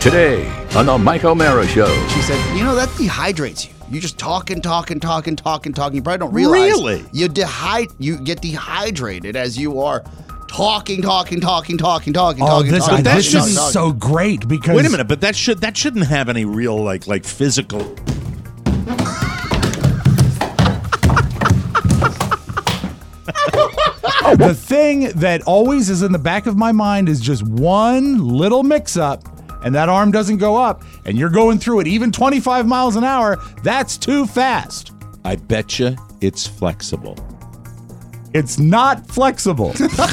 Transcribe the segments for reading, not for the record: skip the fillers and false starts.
Today on the Mike O'Mara Show. She said, that dehydrates you. You just talk. You probably don't realize. Really? You get dehydrated as you are talking. Oh, this is so great because... Wait a minute, but that shouldn't have any real, like physical... The thing that always is in the back of my mind is just one little mix-up, and that arm doesn't go up, and you're going through it, even 25 miles an hour, that's too fast. I betcha it's flexible. It's not flexible.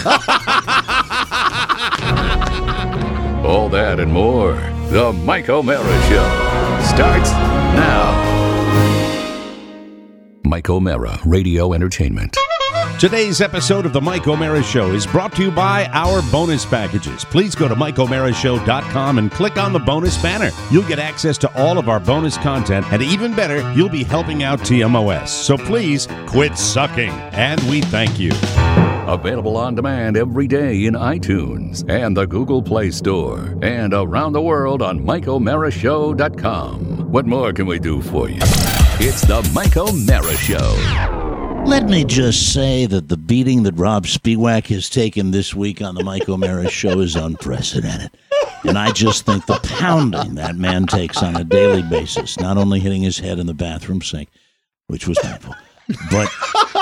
All that and more. The Mike O'Mara Show starts now. Mike O'Mara Radio Entertainment. Today's episode of the Mike O'Mara Show is brought to you by our bonus packages. Please go to MikeO'MaraShow.com and click on the bonus banner. You'll get access to all of our bonus content, and even better, you'll be helping out TMOS. So please quit sucking, and we thank you. Available on demand every day in iTunes and the Google Play Store, and around the world on MikeO'MaraShow.com. What more can we do for you? It's the Mike O'Mara Show. Let me just say that the beating that Rob Spiewak has taken this week on the Mike O'Mara Show is unprecedented. And I just think the pounding that man takes on a daily basis, not only hitting his head in the bathroom sink, which was painful, but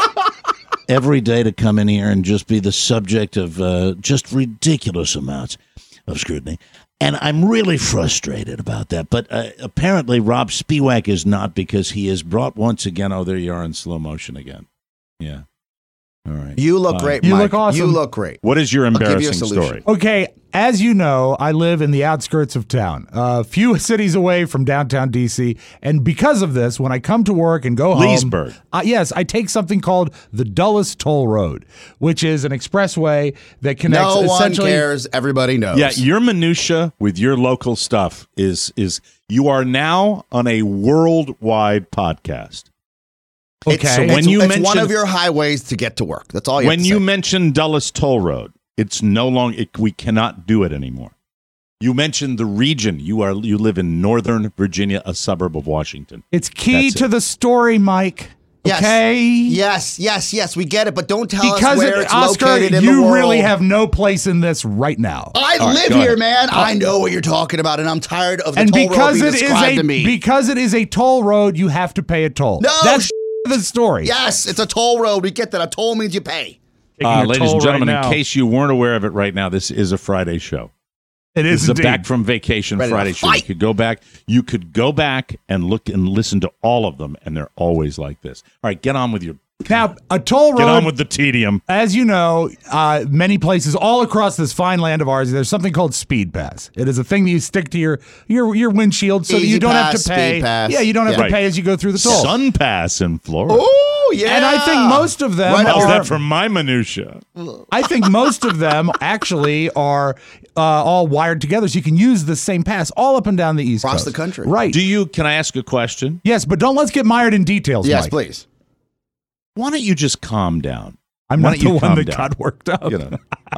every day to come in here and just be the subject of just ridiculous amounts of scrutiny. And I'm really frustrated about that. But apparently Rob Spiewak is not, because he has brought once again, oh, there you are in slow motion again. Yeah. All right. You look great, Mike. You look awesome. You look great. What is your I'll give you a embarrassing solution. story? Okay, as you know, I live in the outskirts of town, a few cities away from downtown D.C., and because of this, when I come to work and go home... Leesburg. Yes, I take something called the Dulles Toll Road, which is an expressway that connects No one essentially... cares. Everybody knows. Yeah, your minutia with your local stuff is you are now on a worldwide podcast. Okay. So when it's you one mention- of your highways to get to work. That's all you have When to you say. mention Dulles Toll Road, it's no longer, we cannot do it anymore. You mentioned the region. You live in Northern Virginia, a suburb of Washington. It's key That's to it. the story, Mike. Yes. Okay? Yes, we get it, but don't tell us where it's Oscar, located in the you world. really have no place in this right now. I All right, live go here, ahead. man. I know what you're talking about, and I'm tired of the And toll road because being it is described to me. because it is a toll road, you have to pay a toll. No, That's the story. Yes, it's a toll road. We get that. A toll means you pay. Ladies and gentlemen, in case you weren't aware of it right now, this is a Friday show. It This is is a indeed. back from vacation Ready to Friday show. fight. You could go back and look and listen to all of them, and they're always like this. All right, get on with your... Now, a toll road, Get on with the tedium. as you know, many places all across this fine land of ours, there's something called Speed Pass. It is a thing that you stick to your windshield so that Easy you don't have Pass, to pay. Speed Pass. Yeah, you don't have Yeah. to pay as you go through the toll. Sun Pass in Florida. Oh, yeah. And I think most of them Right How's are. that for my minutia? I think most of them actually are all wired together, so you can use the same pass all up and down the East Across Coast. the country. Right. Can I ask a question? Yes, but let's get mired in details, Yes, Mike. please. Why don't you just calm down? I'm Why not don't you the one calm that down? got worked up. I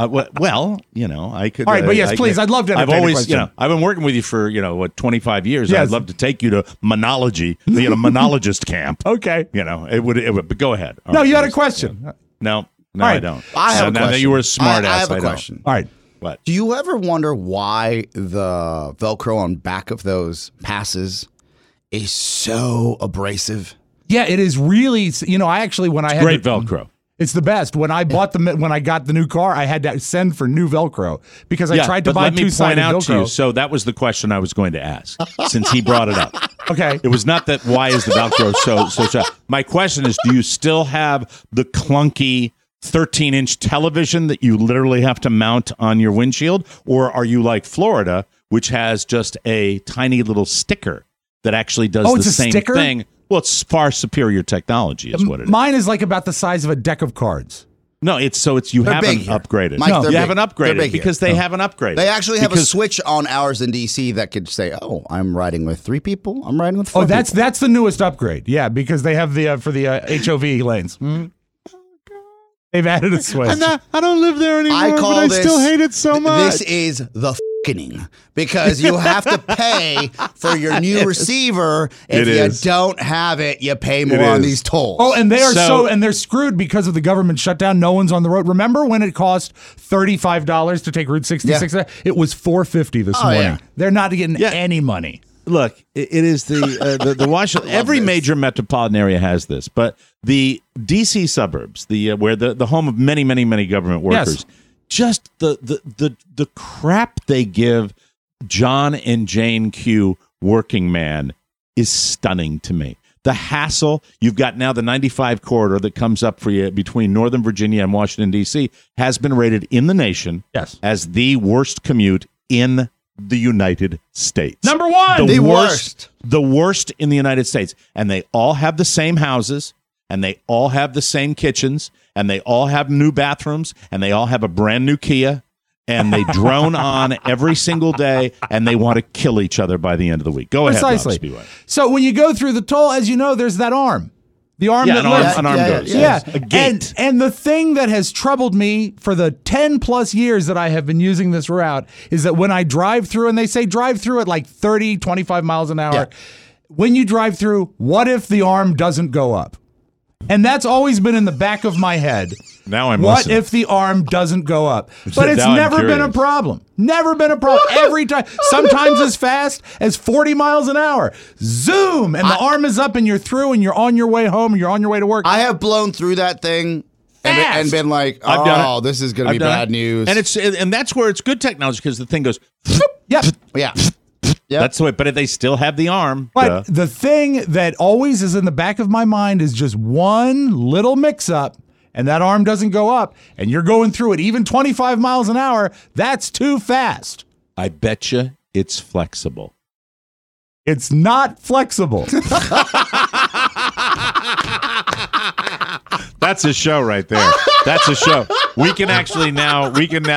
could. All right, but yes, please, I'd love to I've entertain a always, question. I've been working with you for 25 years. Yes. I'd love to take you to monology, monologist camp. Okay. It would. But go ahead. All No, right, you had a please. question. No, All I right. don't. I have a Now question. that you were a smart ass. I have a don't. question. All right. What? Do you ever wonder why the Velcro on back of those passes is so abrasive? Yeah, it is really. I actually when I had Great to- Velcro. It's the best. When I got the new car, I had to send for new Velcro because I Yeah, tried to but buy let me point two-sided out to you. Velcro. So that was the question I was going to ask, since he brought it up. Okay. It was not that why is the Velcro so. My question is, do you still have the clunky 13-inch television that you literally have to mount on your windshield, or are you like Florida, which has just a tiny little sticker that actually does it's the a same sticker? thing? Well, it's far superior technology, is what it is. Mine is like about the size of a deck of cards. No, you They're haven't big here. upgraded. Mike, No, they're you big. haven't They're upgraded big because here. they haven't upgraded. They actually have a Because- switch on ours in DC that could say, "Oh, I'm riding with 3 people. I'm riding with 4 Oh, people." that's the newest upgrade. Yeah, because they have the for the HOV lanes. They've added a switch. I don't live there anymore, I call but I this, still hate it so much. This is the f***ing, because you have to pay for your new receiver. If It you is. don't have it, you pay more It on is. these tolls. Oh, and they are So- and they're screwed because of the government shutdown. No one's on the road. Remember when it cost $35 to take Route 66? Yeah. It was $4.50 this morning. yeah. They're not getting Yeah. any money. Look, it is the Washington. Every this. major metropolitan area has this, but the D.C. suburbs, where the home of many government workers, just the crap they give John and Jane Q. working man is stunning to me. The hassle, you've got now the 95 corridor that comes up for you between Northern Virginia and Washington, D.C., has been rated in the nation as the worst commute in the United States. Number one. The worst. The worst in the United States. And they all have the same houses, and they all have the same kitchens, and they all have new bathrooms, and they all have a brand new Kia, and they drone on every single day, and they want to kill each other by the end of the week. Go ahead, Rob Precisely. Spiewak. So when you go through the toll, as you know, there's that arm. The arm Yeah, that an arm, lives. an arm goes. Yeah, A gate. And the thing that has troubled me for the 10 plus years that I have been using this route is that when I drive through, and they say drive through at like 30, 25 miles an hour, Yeah. when you drive through, what if the arm doesn't go up? And that's always been in the back of my head. Now I'm What listening. if the arm doesn't go up? But it's Now I'm never been a curious. problem. Never been a problem. Every time. Sometimes as fast as 40 miles an hour. Zoom! And the arm is up and you're through and you're on your way home and you're on your way to work. I have blown through that thing and been like, I've done oh, it. this is going to I've be done bad it. news. And that's where it's good technology, because the thing goes, Yep. yeah. Yep. that's the way, but if they still have the arm. But the thing that always is in the back of my mind is just one little mix up, and that arm doesn't go up, and you're going through it even 25 miles an hour. That's too fast. I bet you it's flexible. It's not flexible. That's a show right there. That's a show. We can now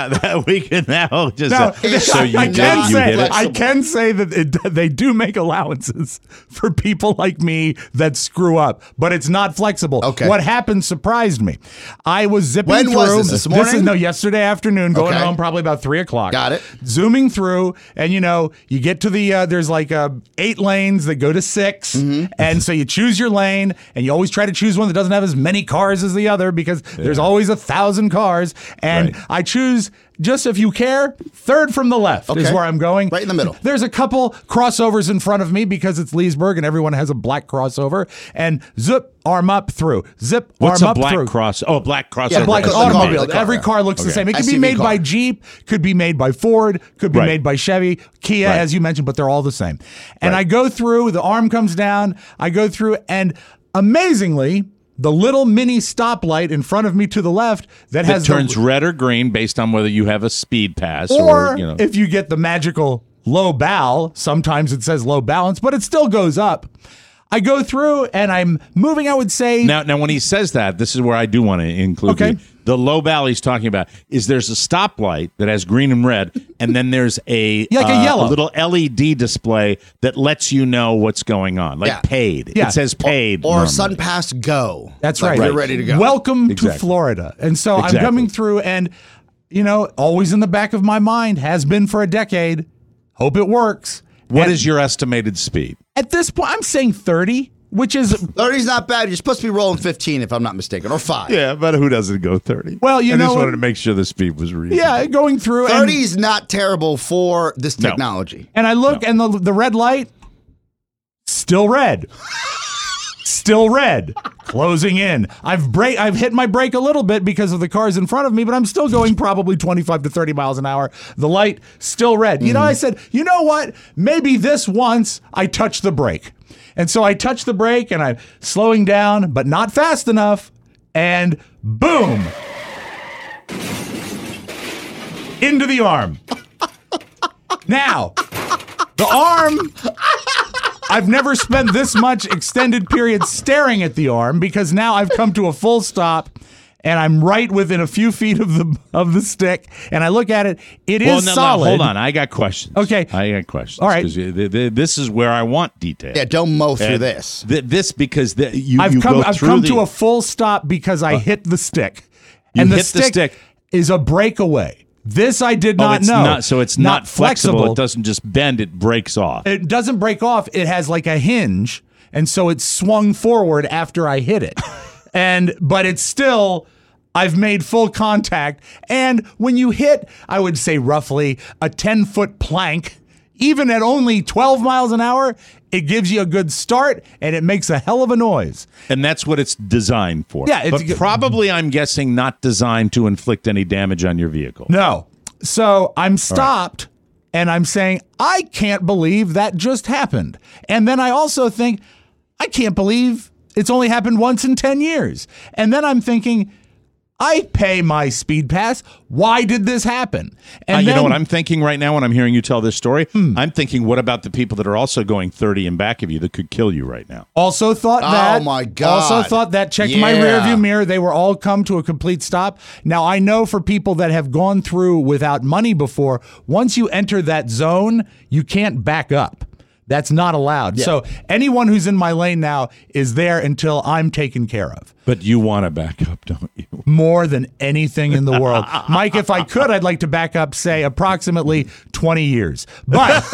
just No, so you I did can you say, hit it. I can say that they do make allowances for people like me that screw up, but it's not flexible. Okay. What happened surprised me. I was zipping When through. was this morning? Yesterday afternoon, going Okay. home probably about 3:00. Got it. Zooming through, and you get to the there's like 8 lanes that go to 6, Mm-hmm. and so you choose your lane, and you always try to choose one that doesn't have as many cars as the other because there's always 1,000 cars, and Right. I choose, just if you care, third from the left is Okay. where I'm going. Right in the middle. There's a couple crossovers in front of me because it's Leesburg and everyone has a black crossover, and zip, arm up through, zip, What's arm a up black through. cross? Oh, a black crossover. Yeah, Black It's a automobile. car. The car, Every yeah. car looks the Okay. same. It could be SUV made by car. Jeep, could be made by Ford, could be Right. made by Chevy, Kia, Right. as you mentioned, but they're all the same. And Right. I go through, the arm comes down, I go through, and amazingly, the little mini stoplight in front of me to the left that That has turns the, red or green based on whether you have a speed pass or or if you get the magical low bal, sometimes it says low balance, but it still goes up. I go through and I'm moving, I would say. Now, when he says that, this is where I do want to include Okay. the low bal he's talking about. Is there's a stoplight that has green and red, and then there's a Like a yellow. little LED display that lets you know what's going on, like Yeah. paid. Yeah. It says paid. Or normally. SunPass Go. That's Like right. You're ready to go. Welcome to Exactly. Florida. And so Exactly. I'm coming through, and, always in the back of my mind, has been for a decade. Hope it works. What And is your estimated speed? At this point, I'm saying 30, which is, 30's not bad. You're supposed to be rolling 15, if I'm not mistaken, or 5. Yeah, but who doesn't go 30? Well, you I know just what? wanted to make sure the speed was reasonable. yeah, going through. 30's not terrible for this technology. And I look, and the red light, still red. Still red. Closing in. I've hit my brake a little bit because of the cars in front of me, but I'm still going probably 25 to 30 miles an hour. The light, still red. I said, you know what? Maybe this once I touch the brake. And so I touch the brake and I'm slowing down, but not fast enough. And boom. Into the arm. Now, the arm, I've never spent this much extended period staring at the arm because now I've come to a full stop and I'm right within a few feet of the stick and I look at it. It is solid. Hold on. I got questions. Okay. I got questions. All right. 'Cause this is where I want detail. Yeah, don't mow through And this. This because you I've go come through to a full stop because I hit the stick. You and hit the stick is a breakaway. This I did not know. So it's not flexible. It doesn't just bend, it breaks off. It doesn't break off. It has like a hinge, and so it swung forward after I hit it. But it's still, I've made full contact. And when you hit, I would say roughly a 10-foot plank, even at only 12 miles an hour, it gives you a good start, and it makes a hell of a noise. And that's what it's designed for. Yeah, but probably, I'm guessing, not designed to inflict any damage on your vehicle. No. So I'm stopped, and I'm saying, I can't believe that just happened. And then I also think, I can't believe it's only happened once in 10 years. And then I'm thinking, I pay my speed pass. Why did this happen? And you know what I'm thinking right now when I'm hearing you tell this story? I'm thinking, what about the people that are also going 30 in back of you that could kill you right now? Also thought that. Oh, my God. Also thought that. Checked my rearview mirror. They were all come to a complete stop. Now, I know for people that have gone through without money before, once you enter that zone, you can't back up. That's not allowed. Yeah. So anyone who's in my lane now is there until I'm taken care of. But you want to back up, don't you? More than anything in the world. Mike, if I could, I'd like to back up, say, approximately 20 years. But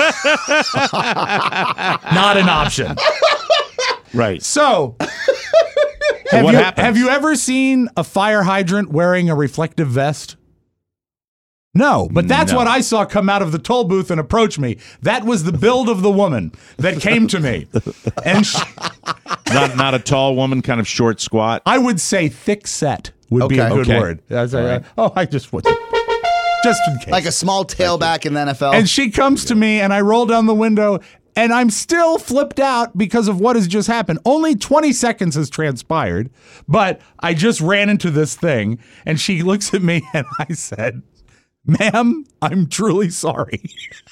not an option. Right. So, what happens? have you ever seen a fire hydrant wearing a reflective vest? No, but that's what I saw come out of the toll booth and approach me. That was the build of the woman that came to me. And not a tall woman, kind of short, squat. I would say thick set would be a good word. I just would. Just in case. Like a small tailback in the NFL. And she comes to me, and I roll down the window, and I'm still flipped out because of what has just happened. Only 20 seconds has transpired, but I just ran into this thing, and she looks at me, and I said, "Ma'am, I'm truly sorry."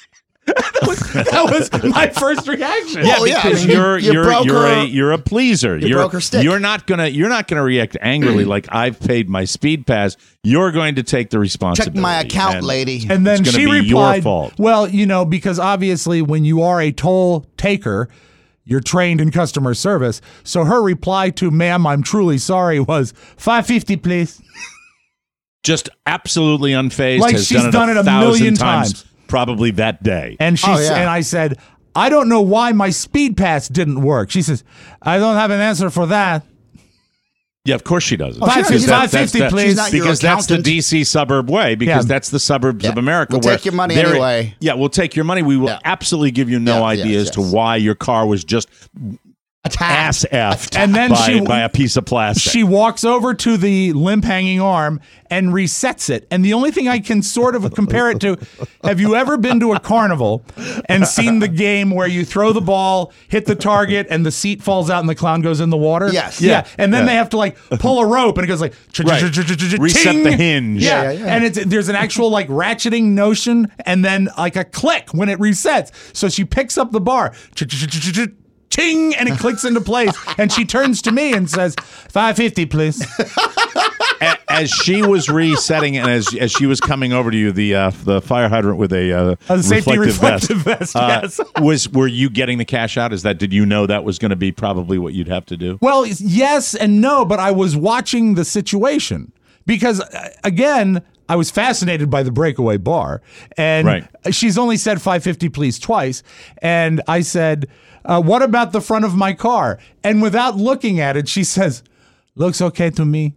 That was my first reaction. Yeah, because you're a pleaser. You broke her stick. You're not gonna react angrily like I've paid my speed pass. You're going to take the responsibility. Check my account, lady. And then it's she gonna be replied, your fault. "Well, because obviously when you are a toll taker, you're trained in customer service." So her reply to "Ma'am, I'm truly sorry" was $5.50, please. Just absolutely unfazed. Like has she's done it a 1,000 million times. Probably that day. And and I said, "I don't know why my speed pass didn't work." She says, "I don't have an answer for that." Yeah, of course she doesn't. $5.50, please. Because that's the D.C. suburb way, because that's the suburbs of America. We'll take your money anyway. Yeah, we'll take your money. We will absolutely give you no idea as to why your car was just ass effed and then by a piece of plastic. She walks over to the limp hanging arm and resets it. And the only thing I can sort of compare it to, have you ever been to a carnival and seen the game where you throw the ball, hit the target, and the seat falls out and the clown goes in the water? Yes. Yeah. And then they have to pull a rope and it goes like reset the hinge. Yeah. And there's an actual ratcheting notion and then a click when it resets. So she picks up the bar. Ting, and it clicks into place, and she turns to me and says, $5.50, please. As she was resetting and as she was coming over to you, the fire hydrant with a safety reflective vest. Yes. Were you getting the cash out? Did you know that was going to be probably what you'd have to do? Well, yes and no, but I was watching the situation because, again, I was fascinated by the breakaway bar, and she's only said $5.50, please twice, and I said, "What about the front of my car?" And without looking at it, she says, "Looks okay to me."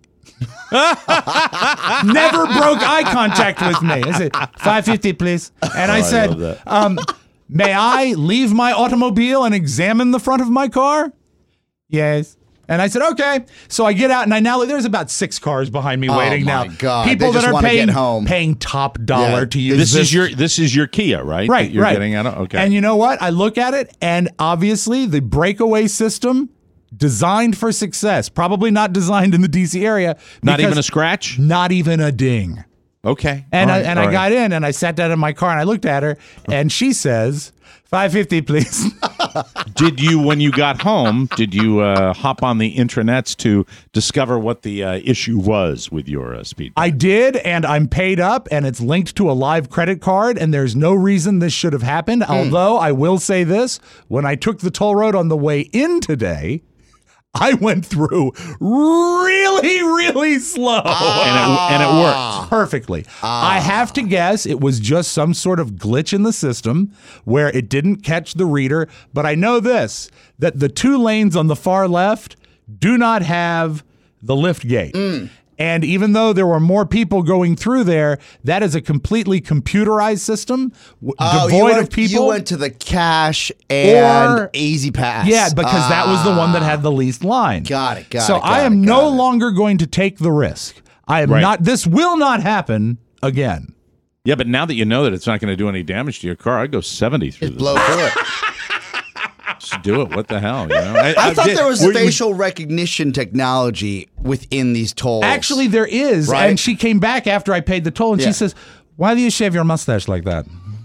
Never broke eye contact with me. I said, $5.50, please. And I said, "May I leave my automobile and examine the front of my car?" "Yes." And I said, "Okay." So I get out, and there's about 6 cars behind me waiting now. Oh my God! People they that just are paying top dollar to use this is your Kia, right? Right, that you're right. Getting out of? Okay. And you know what? I look at it, and obviously the breakaway system designed for success, probably not designed in the DC area. Not even a scratch. Not even a ding. Okay. And I got in, and I sat down in my car, and I looked at her, and she says, $5.50, please. Did you, when you got home, hop on the intranets to discover what the issue was with your speed? I did, and I'm paid up, and it's linked to a live credit card, and there's no reason this should have happened. Although I will say this, when I took the toll road on the way in today, I went through really, really slow. And it worked. Perfectly. I have to guess it was just some sort of glitch in the system where it didn't catch the reader. But I know this, that the 2 lanes on the far left do not have the lift gate. And even though there were more people going through there, that is a completely computerized system, devoid of people. You went to the cash and Easy Pass. Yeah, because that was the one that had the least line. Got it. So I am no longer going to take the risk. I am not. This will not happen again. Yeah, but now that you know that it's not going to do any damage to your car, I'd go 70 through Just blow through it. Just do it. What the hell? You know? I thought there was facial recognition technology within these tolls. Actually, there is. Right? And she came back after I paid the toll, and she says, "Why do you shave your mustache like that?"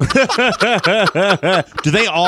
Do they all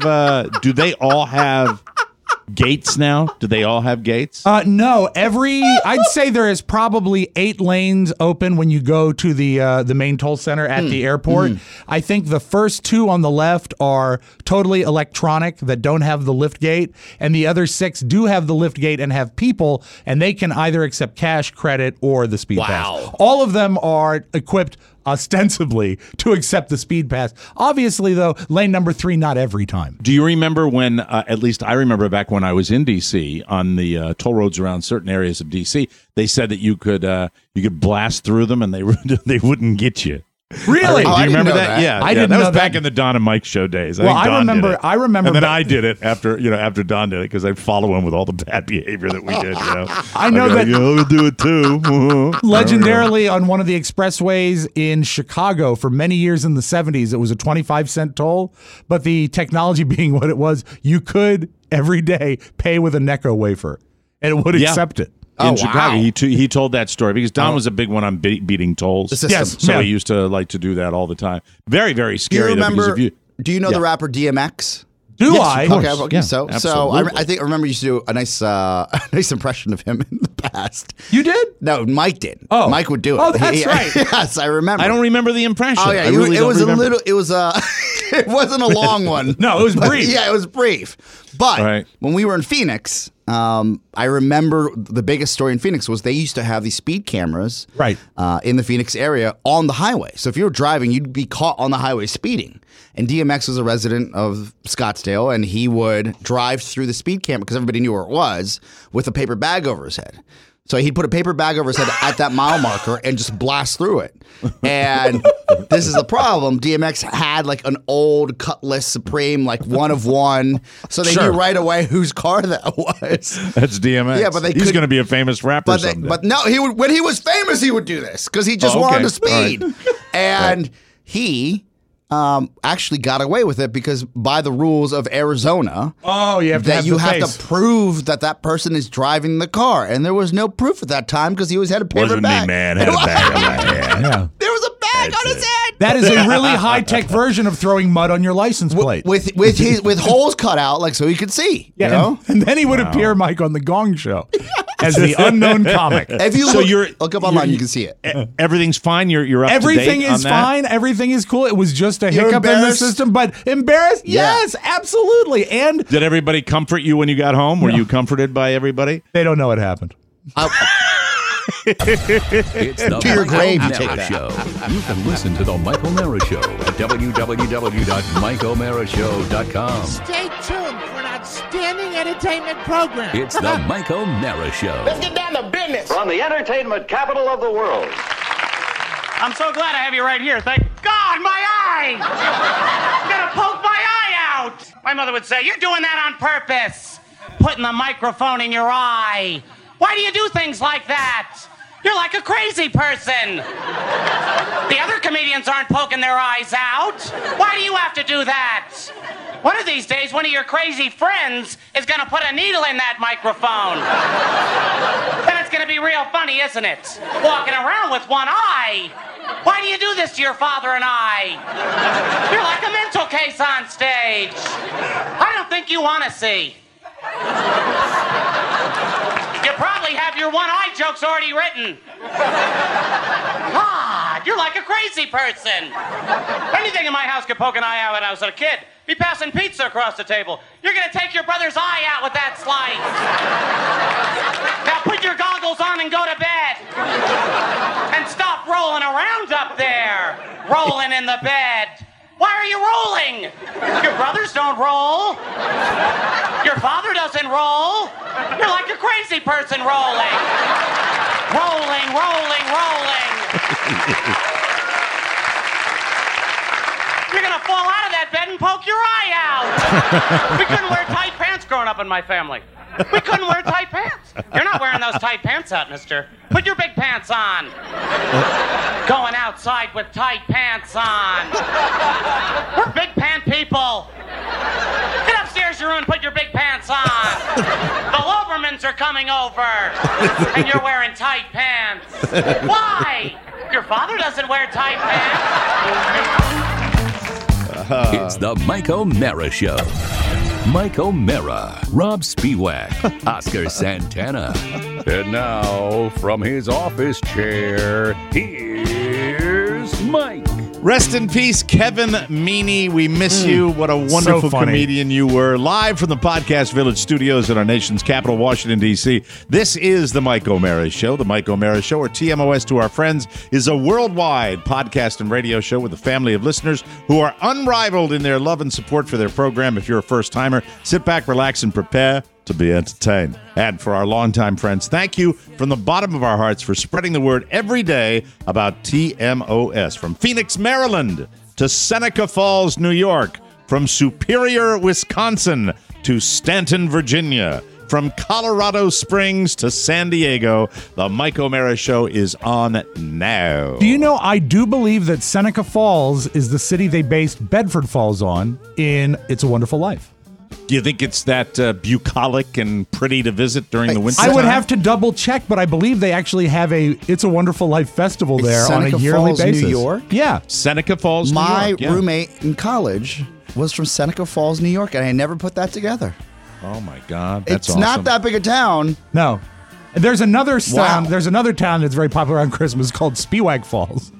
have gates now? Do they all have gates? No. I'd say there is probably 8 lanes open when you go to the main toll center at the airport. I think the first 2 on the left are totally electronic that don't have the lift gate, and the other 6 do have the lift gate and have people, and they can either accept cash, credit, or the speed pass. All of them are equipped ostensibly to accept the speed pass. Obviously, though, lane number 3, not every time. Do you remember when, at least I remember back when I was in D.C., on the toll roads around certain areas of D.C., they said that you could blast through them and they wouldn't get you. Really? Do you remember that? Yeah, I didn't that know was back that. in the Don and Mike show days. I remember. And then I did it after Don did it because I'd follow him with all the bad behavior that we did. I know that. We'll do it too. Legendarily, on one of the expressways in Chicago for many years in the 70s, it was a 25-cent toll. But the technology being what it was, you could every day pay with a Necco wafer, and it would accept it. In Chicago, he told that story because Don was a big one on beating tolls. Yes, so he used to like to do that all the time. Very, very Do scary. you remember? Do you know Yeah. the rapper DMX? Do I? Okay, Yeah, so absolutely. I remember you used to do a nice impression of him in the past. You did? No, Mike did. Oh. Mike would do it. Oh, that's right. Yes, I remember. I don't remember the impression. Oh yeah, I really it was don't remember. a little. It was it wasn't a long one. No, it was brief. Yeah, it was brief. But Right. when we were in Phoenix, I remember the biggest story in Phoenix was they used to have these speed cameras Right. in the Phoenix area on the highway. So if you were driving, you'd be caught on the highway speeding. And DMX was a resident of Scottsdale, and he would drive through the speed camera because everybody knew where it was with a paper bag over his head. So he'd put a paper bag over his head at that mile marker and just blast through it. And this is the problem. DMX had like an old Cutlass Supreme, like 1 of 1. So they knew right away whose car that was. That's DMX. Yeah, but he's going to be a famous rapper But, someday. but no, when he was famous, he would do this because he just wanted to speed. And he actually got away with it because by the rules of Arizona, you have to have you the have face. to prove that person is driving the car, and there was no proof at that time because he always had a paper Wasn't bag. me, man. Had a bag on my head. Yeah. There was a bag on his head. That is a really high-tech version of throwing mud on your license plate. with holes cut out, like so he could see. Yeah, you know? and then he would appear, Mike, on the Gong Show as the unknown comic. If you look up online, you can see it. Everything's fine. You're up Everything to date on is that? fine. Everything is cool. It was just a You're hiccup in the embarrassed? system, but embarrassed? Yeah. Yes, absolutely. And Did everybody comfort you when you got home? Were you comforted by everybody? they don't know what happened. It's the To your Michael grave, you Mara take that. Show. You can listen to the Michael Mara Show at www.mikeomarashow.com. Stay tuned for an outstanding entertainment program. It's the Mike O'Mara Show. Let's get down to business. From the entertainment capital of the world. I'm so glad I have you right here. Thank God, my eye! I'm gonna poke my eye out! My mother would say, you're doing that on purpose. Putting the microphone in your eye. Why do you do things like that? You're like a crazy person. The other comedians aren't poking their eyes out. Why do you have to do that? One of these days, one of your crazy friends is gonna put a needle in that microphone. Then it's gonna be real funny, isn't it? Walking around with one eye. Why do you do this to your father and I? You're like a mental case on stage. I don't think you want to see. You probably probably have your one-eye jokes already written. God, you're like a crazy person. Anything in my house could poke an eye out when I was a kid. Be passing pizza across the table. You're gonna take your brother's eye out with that slice. Now put your goggles on and go to bed. And stop rolling around up there. Rolling in the bed. Why are you rolling? Your brothers don't roll. Your father doesn't roll. You're like a crazy person rolling. Rolling, rolling, rolling. You're gonna fall out of that bed and poke your eye out. We couldn't wear tight pants growing up in my family. We couldn't wear tight pants. You're not wearing those tight pants out, mister. Put your big pants on. Going outside with tight pants on. We're big pant people. Get upstairs your room and put your big pants on. The Lobermans are coming over. And you're wearing tight pants. Why? Your father doesn't wear tight pants. It's the Mike O'Mara Show. Mike O'Mara, Rob Spiewak, Oscar Santana. And now, from his office chair, here's Mike. Rest in peace, Kevin Meaney. We miss you. What a wonderful comedian you were. Live from the Podcast Village studios in our nation's capital, Washington, D.C. This is the Mike O'Mara Show. The Mike O'Mara Show, or TMOS to our friends, is a worldwide podcast and radio show with a family of listeners who are unrivaled in their love and support for their program. If you're a first-timer, sit back, relax, and prepare to be entertained. And for our longtime friends, thank you from the bottom of our hearts for spreading the word every day about TMOS. From Phoenix, Maryland to Seneca Falls, New York. From Superior, Wisconsin to Stanton, Virginia. From Colorado Springs to San Diego, the Mike O'Mara Show is on now. Do you know, I do believe that Seneca Falls is the city they based Bedford Falls on in It's a Wonderful Life. Do you think it's that bucolic and pretty to visit during the winter? I would have to double check, but I believe they actually have a It's a Wonderful Life festival there on a yearly basis. New York? Yeah. Seneca Falls, New York. My roommate in college was from Seneca Falls, New York, and I never put that together. Oh my God, that's it's awesome. not that big a town. No. There's another town. Wow. There's another town that's very popular on Christmas called Spiewak Falls.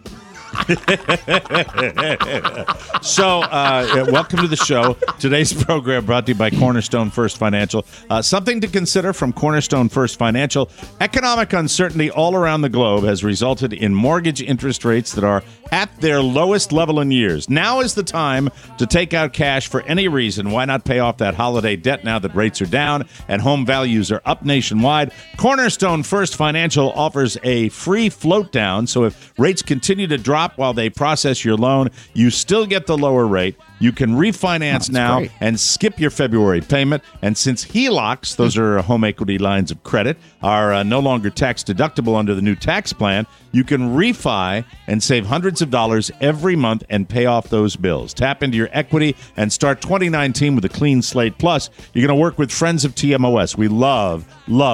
So, welcome to the show. Today's program brought to you by Cornerstone First Financial. Something to consider from Cornerstone First Financial. Economic uncertainty all around the globe has resulted in mortgage interest rates that are at their lowest level in years. Now is the time to take out cash for any reason. Why not pay off that holiday debt now that rates are down and home values are up nationwide? Cornerstone First Financial offers a free float down, so if rates continue to drop while they process your loan, you still get the lower rate. You can refinance now and skip your February payment. And since HELOCs, those are home equity lines of credit, are no longer tax deductible under the new tax plan, you can refi and save hundreds of dollars every month and pay off those bills. Tap into your equity and start 2019 with a clean slate. Plus, you're going to work with friends of TMOS. We love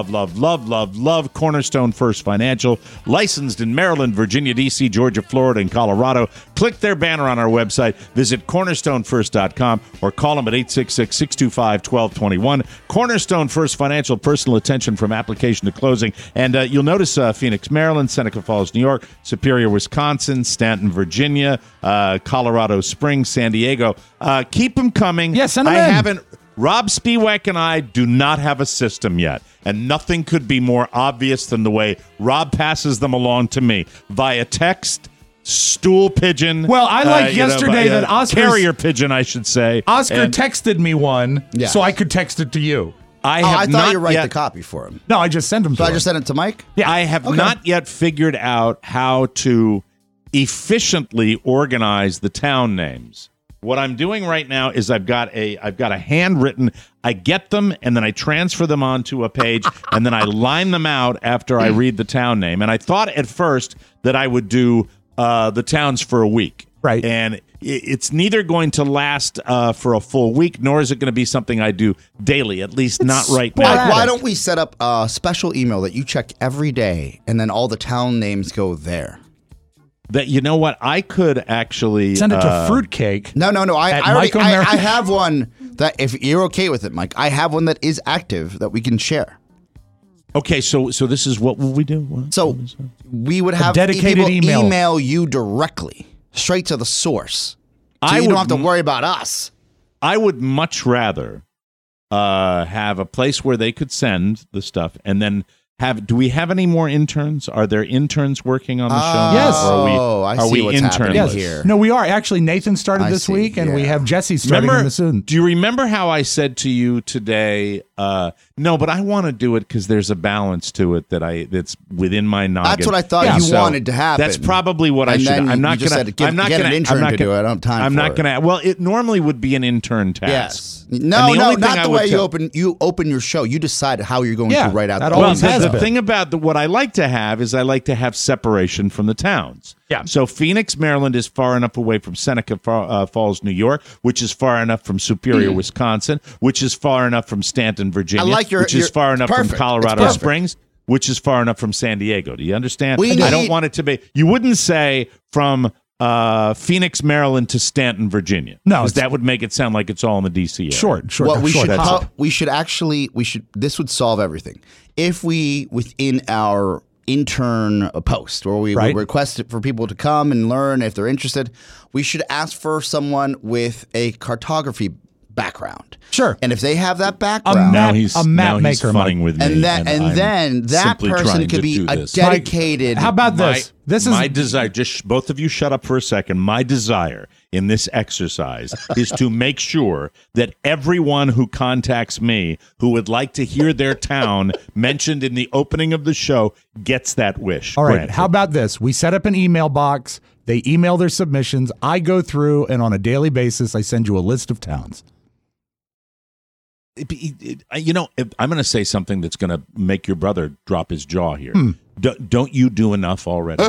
Cornerstone First Financial. Licensed in Maryland, Virginia, D.C., Georgia, Florida, and Colorado. Click their banner on our website. Visit cornerstonefirst.com or call them at 866-625-1221. Cornerstone First Financial, personal attention from application to closing. And you'll notice Phoenix, Maryland, Seneca Falls, New York, Superior, Wisconsin, Stanton, Virginia, Colorado Springs, San Diego. Keep them coming. Yeah, send them in. Rob Spiewak and I do not have a system yet, and nothing could be more obvious than the way Rob passes them along to me via text, stool pigeon. Well, I like yesterday that Oscar carrier pigeon, I should say. Oscar texted me one, so I could text it to you. I thought you write the copy for him. No, I just sent him to him. So I just sent it to Mike? Yeah. I have not yet figured out how to efficiently organize the town names. What I'm doing right now is I've got a handwritten. I get them and then I transfer them onto a page and then I line them out after I read the town name. And I thought at first that I would do the towns for a week, right? And it's neither going to last for a full week, nor is it going to be something I do daily. At least not right now. Mike, why don't we set up a special email that you check every day, and then all the town names go there? That, you know what, I could actually send it to Fruitcake. No. I have one that, if you're okay with it, Mike, I have one that is active that we can share. Okay, so this is what will we do? So we would have dedicated people email. you directly, straight to the source. So I you would don't have to worry about us. I would much rather have a place where they could send the stuff and then do we have any more interns? Are there interns working on the show? Yes. I see what's happening Yes. here. No, we are. Actually, Nathan started I this see, week, and we yeah. have Jesse starting in the soon. Do you remember how I said to you today, no, but I want to do it because there's a balance to it that's within my noggin. That's what I thought you wanted to happen. That's probably what I And should. then I'm not you just going said, get an intern to do it. I don't have time I'm for not it. going to. Well, it normally would be an intern task. Yes. And No, the only thing not I the would way tell- you open your show. You decide how you're going Yeah, to write out that the always Well, has the been. thing about what I like to have is I like to have separation from the towns. Yeah. So Phoenix, Maryland is far enough away from Seneca Falls, New York, which is far enough from Superior, Wisconsin, which is far enough from Stanton, Virginia, I like which is far enough perfect. from Colorado It's perfect. Springs, which is far enough from San Diego. Do you understand? We I don't need- want it to be. You wouldn't say from Phoenix, Maryland to Stanton, Virginia. No, because it's- that would make it sound like it's all in the DC area. Short. What we short. should this would solve everything if we within our intern post where we Right. request it for people to come and learn if they're interested, we should ask for someone with a cartography background. Sure. And if they have that background, Now map- he's a map now he's maker, funning Mike. with me, and I'm then that simply person trying could to be do a this. dedicated. How about this? This is my desire. Just both of you shut up for a second. My desire in this exercise is to make sure that everyone who contacts me who would like to hear their town mentioned in the opening of the show gets that wish. all right. granted. How about this? We set up an email box. They email their submissions. I go through, and on a daily basis, I send you a list of towns. You know, I'm going to say something that's going to make your brother drop his jaw here. Don't you do enough already?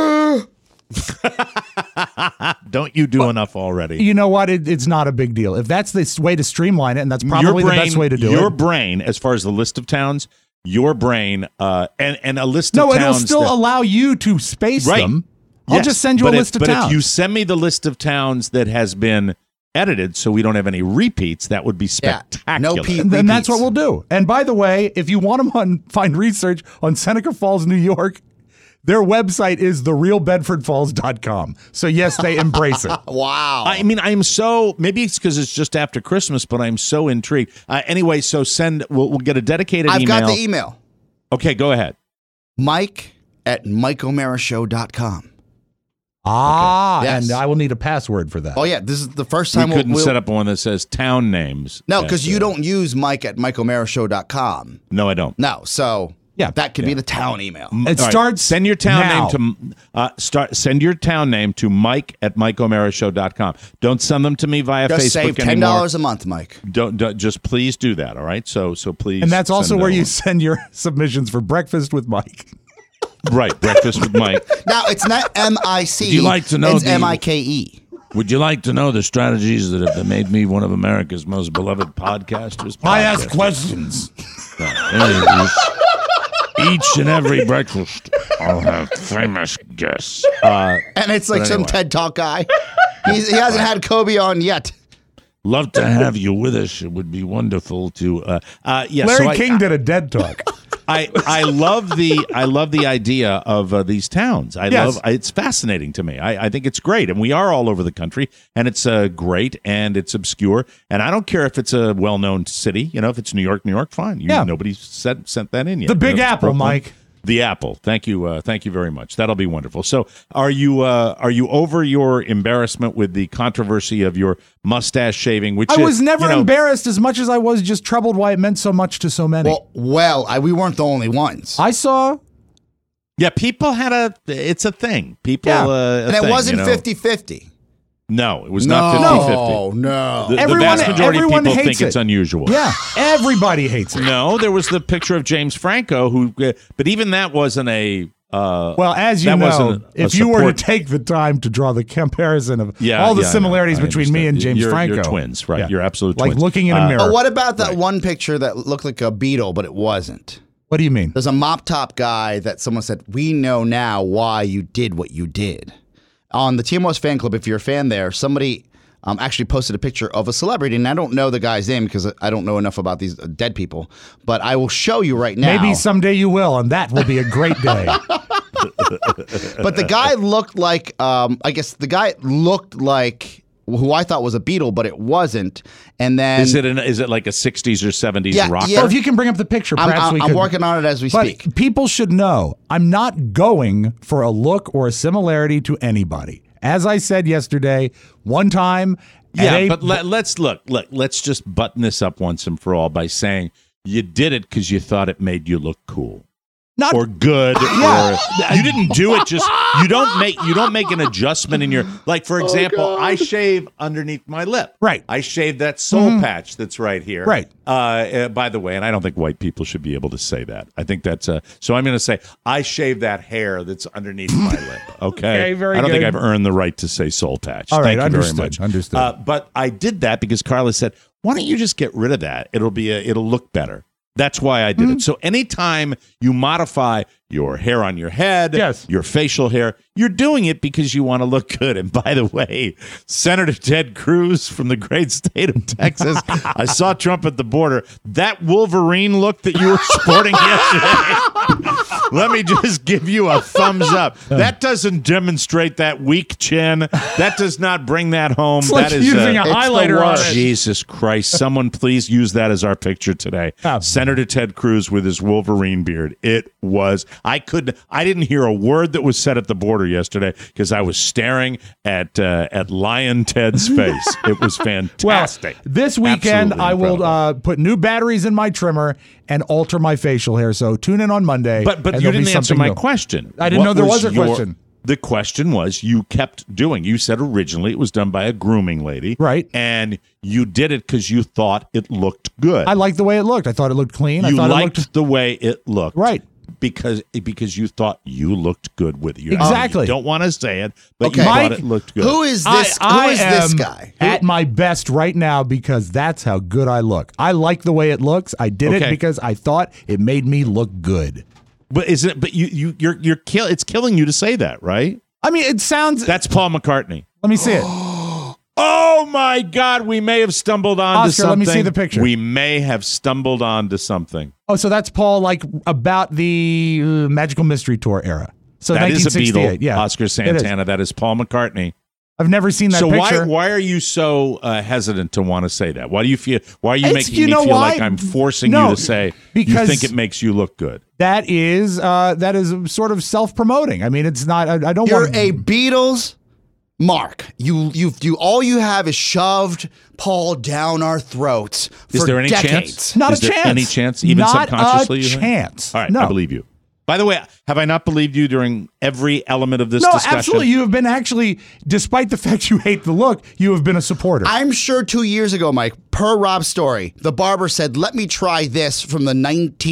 Don't you do enough already? You know what? It's not a big deal. If that's the way to streamline it, and that's probably the best way to do your it. brain, as far as the list of towns, your brain, and a list No, of it'll towns. still that- allow you to space Right. them. I'll Yes, just send you a but list of towns. But if you send me the list of towns that has been edited, so we don't have any repeats, that would be spectacular. no And that's what repeats. we'll do. And by the way, if you want to find research on Seneca Falls, New York, their website is therealbedfordfalls.com. So yes, they embrace it. Wow. I mean, I'm so, maybe it's because it's just after Christmas, but I'm so intrigued. Anyway, so we'll get a dedicated I've email. got the email. Okay, go ahead. Mike@MikeO'Marashow.com. Yes. And I will need a password for that. Oh yeah, this is the first We time couldn't we'll set up one that says town names. No, because you don't use Mike@MikeO'Marashow.com. No, I don't. No, so Yeah. that could be the town email. It All right, starts send your town now. name to send your town name to Mike@MikeO'Marashow.com. Don't send them to me via Just Facebook save anymore. $10 a month, Mike. Don't just please do that. All right. So please. And that's also send where that you along. send your submissions for Breakfast with Mike. Right, breakfast with Mike. Now it's not MIC. Would you like to know It's the- MIKE. Would you like to know the strategies that have made me one of America's most beloved podcasters? I ask questions. Each and every breakfast, I'll have famous guests. And it's like some anyway. TED Talk guy. He hasn't had Kobe on yet. Love to have you with us. It would be wonderful to. Yeah, Larry so King did a dead talk. I love the idea of these towns. It's fascinating to me. I think it's great, and we are all over the country, and it's great, and it's obscure, and I don't care if it's a well-known city. You know, if it's New York, fine. Yeah. Nobody sent that in yet. The Big You know, if it's Apple, Brooklyn. Mike. The Apple. Thank you very much. That'll be wonderful. So, are you over your embarrassment with the controversy of your mustache shaving? Which I was never you know, embarrassed as much as I was just troubled why it meant so much to so many. We weren't the only ones. I saw. Yeah, people had it's a thing. People, Yeah. a And it thing, wasn't you know. 50-50. No, it was not 50-50. No. The Everyone- vast majority of everyone people hates think it's it. unusual. Yeah, everybody hates it. No, there was the picture of James Franco, who, but even that wasn't a. Well, as you that know, wasn't a if you were to support- take the time to draw the comparison of Yeah, all the yeah, I similarities know. I between me and understand. James Franco. You're twins, right? You're absolute like twins. looking in a mirror. But what about that one picture that looked like a beetle, but it wasn't? What do you mean? There's a mop top guy that someone said, we know now why you did what you did. On the TMOS fan club, if you're a fan there, somebody actually posted a picture of a celebrity, and I don't know the guy's name because I don't know enough about these dead people, but I will show you right now. Maybe someday you will, and that will be a great day. But the guy looked like, I guess the guy looked like who I thought was a Beatle, but it wasn't. And then is it like a 60s or 70s rocker? Well, if you can bring up the picture, perhaps we could. I'm working on it as we speak. But people should know I'm not going for a look or a similarity to anybody. As I said yesterday, one time. Yeah, but let's look. Let's just button this up once and for all by saying you did it because you thought it made you look cool. Or good, or you didn't do it. Just you don't make an adjustment in your, like, for example, I shave underneath my lip. Right. I shave that soul patch that's right here. Right. By the way, and I don't think white people should be able to say that. I think that's so I'm going to say I shave that hair that's underneath my lip. Okay. very I don't think good. I've earned the right to say soul patch. All right, Thank you understood. very much. Understood. But I did that because Carla said, "Why don't you just get rid of that? It'll look better." That's why I did it. So anytime you modify your hair on your head, your facial hair, you're doing it because you want to look good. And by the way, Senator Ted Cruz from the great state of Texas, I saw Trump at the border. That Wolverine look that you were sporting yesterday, let me just give you a thumbs up. That doesn't demonstrate that weak chin. That does not bring that home. It's like that is using a highlighter on it. Jesus Christ. Someone please use that as our picture today. Senator Ted Cruz with his Wolverine beard. It was, I didn't hear a word that was said at the border yesterday because I was staring at Lion Ted's face. It was fantastic. Well, this weekend Absolutely I will incredible. put new batteries in my trimmer and alter my facial hair. So tune in on Monday. But and you there'll be didn't answer something my new. question. I didn't know there was a question. The question was, you kept doing. You said originally it was done by a grooming lady. Right. And you did it because you thought it looked good. I liked the way it looked. I thought it looked clean. You I thought liked it looked the way it looked. right. Because you thought you looked good with it. Exactly. You don't want to say it, but Okay. you Mike, thought it looked good. Who is this? I who is this am guy? at my best right now because that's how good I look. I like the way it looks. I did it Okay. because I thought it made me look good. But isn't it? But it's killing you to say that, right? I mean, it sounds. That's Paul McCartney. Let me see it. Oh my God, we may have stumbled onto Oscar, something. let me see the picture. We may have stumbled onto something. Oh, so that's Paul, like about the Magical Mystery Tour era. So That is a 1968. Beatle, Yeah, Oscar Santana. That is Paul McCartney. I've never seen that So picture. why are you so hesitant to want to say that? Why do you feel? Why are you It's- making you me know feel why? like I'm forcing No, you to say because- you think it makes you look good? That is sort of self-promoting. I mean, it's not. I don't You're want a Beatles mark. You all you have is shoved Paul down our throats for Is there any decades. chance? Not Is a there chance. any chance, even Not subconsciously? a you think? chance. All right, No. I believe you. By the way, have I not believed you during every element of this No, discussion? absolutely. You have been actually, despite the fact you hate the look, you have been a supporter. I'm sure 2 years ago, Mike, per Rob's story, the barber said, "Let me try this from the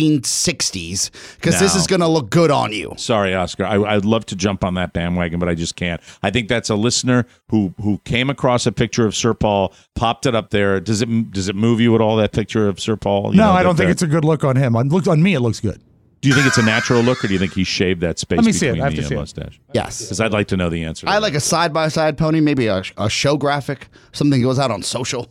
1960s because this No. is going to look good on you." Sorry, Oscar. I'd love to jump on that bandwagon, but I just can't. I think that's a listener who came across a picture of Sir Paul, popped it up there. Does it move you at all, that picture of Sir Paul? no, I don't think it's a good look on him. On me, it looks good. Do you think it's a natural look, or do you think he shaved that space Let me see it. between I have to the see it. mustache? Yes. Because I'd like to know the answer. to I that. like a side-by-side pony, maybe a show graphic, something that goes out on social.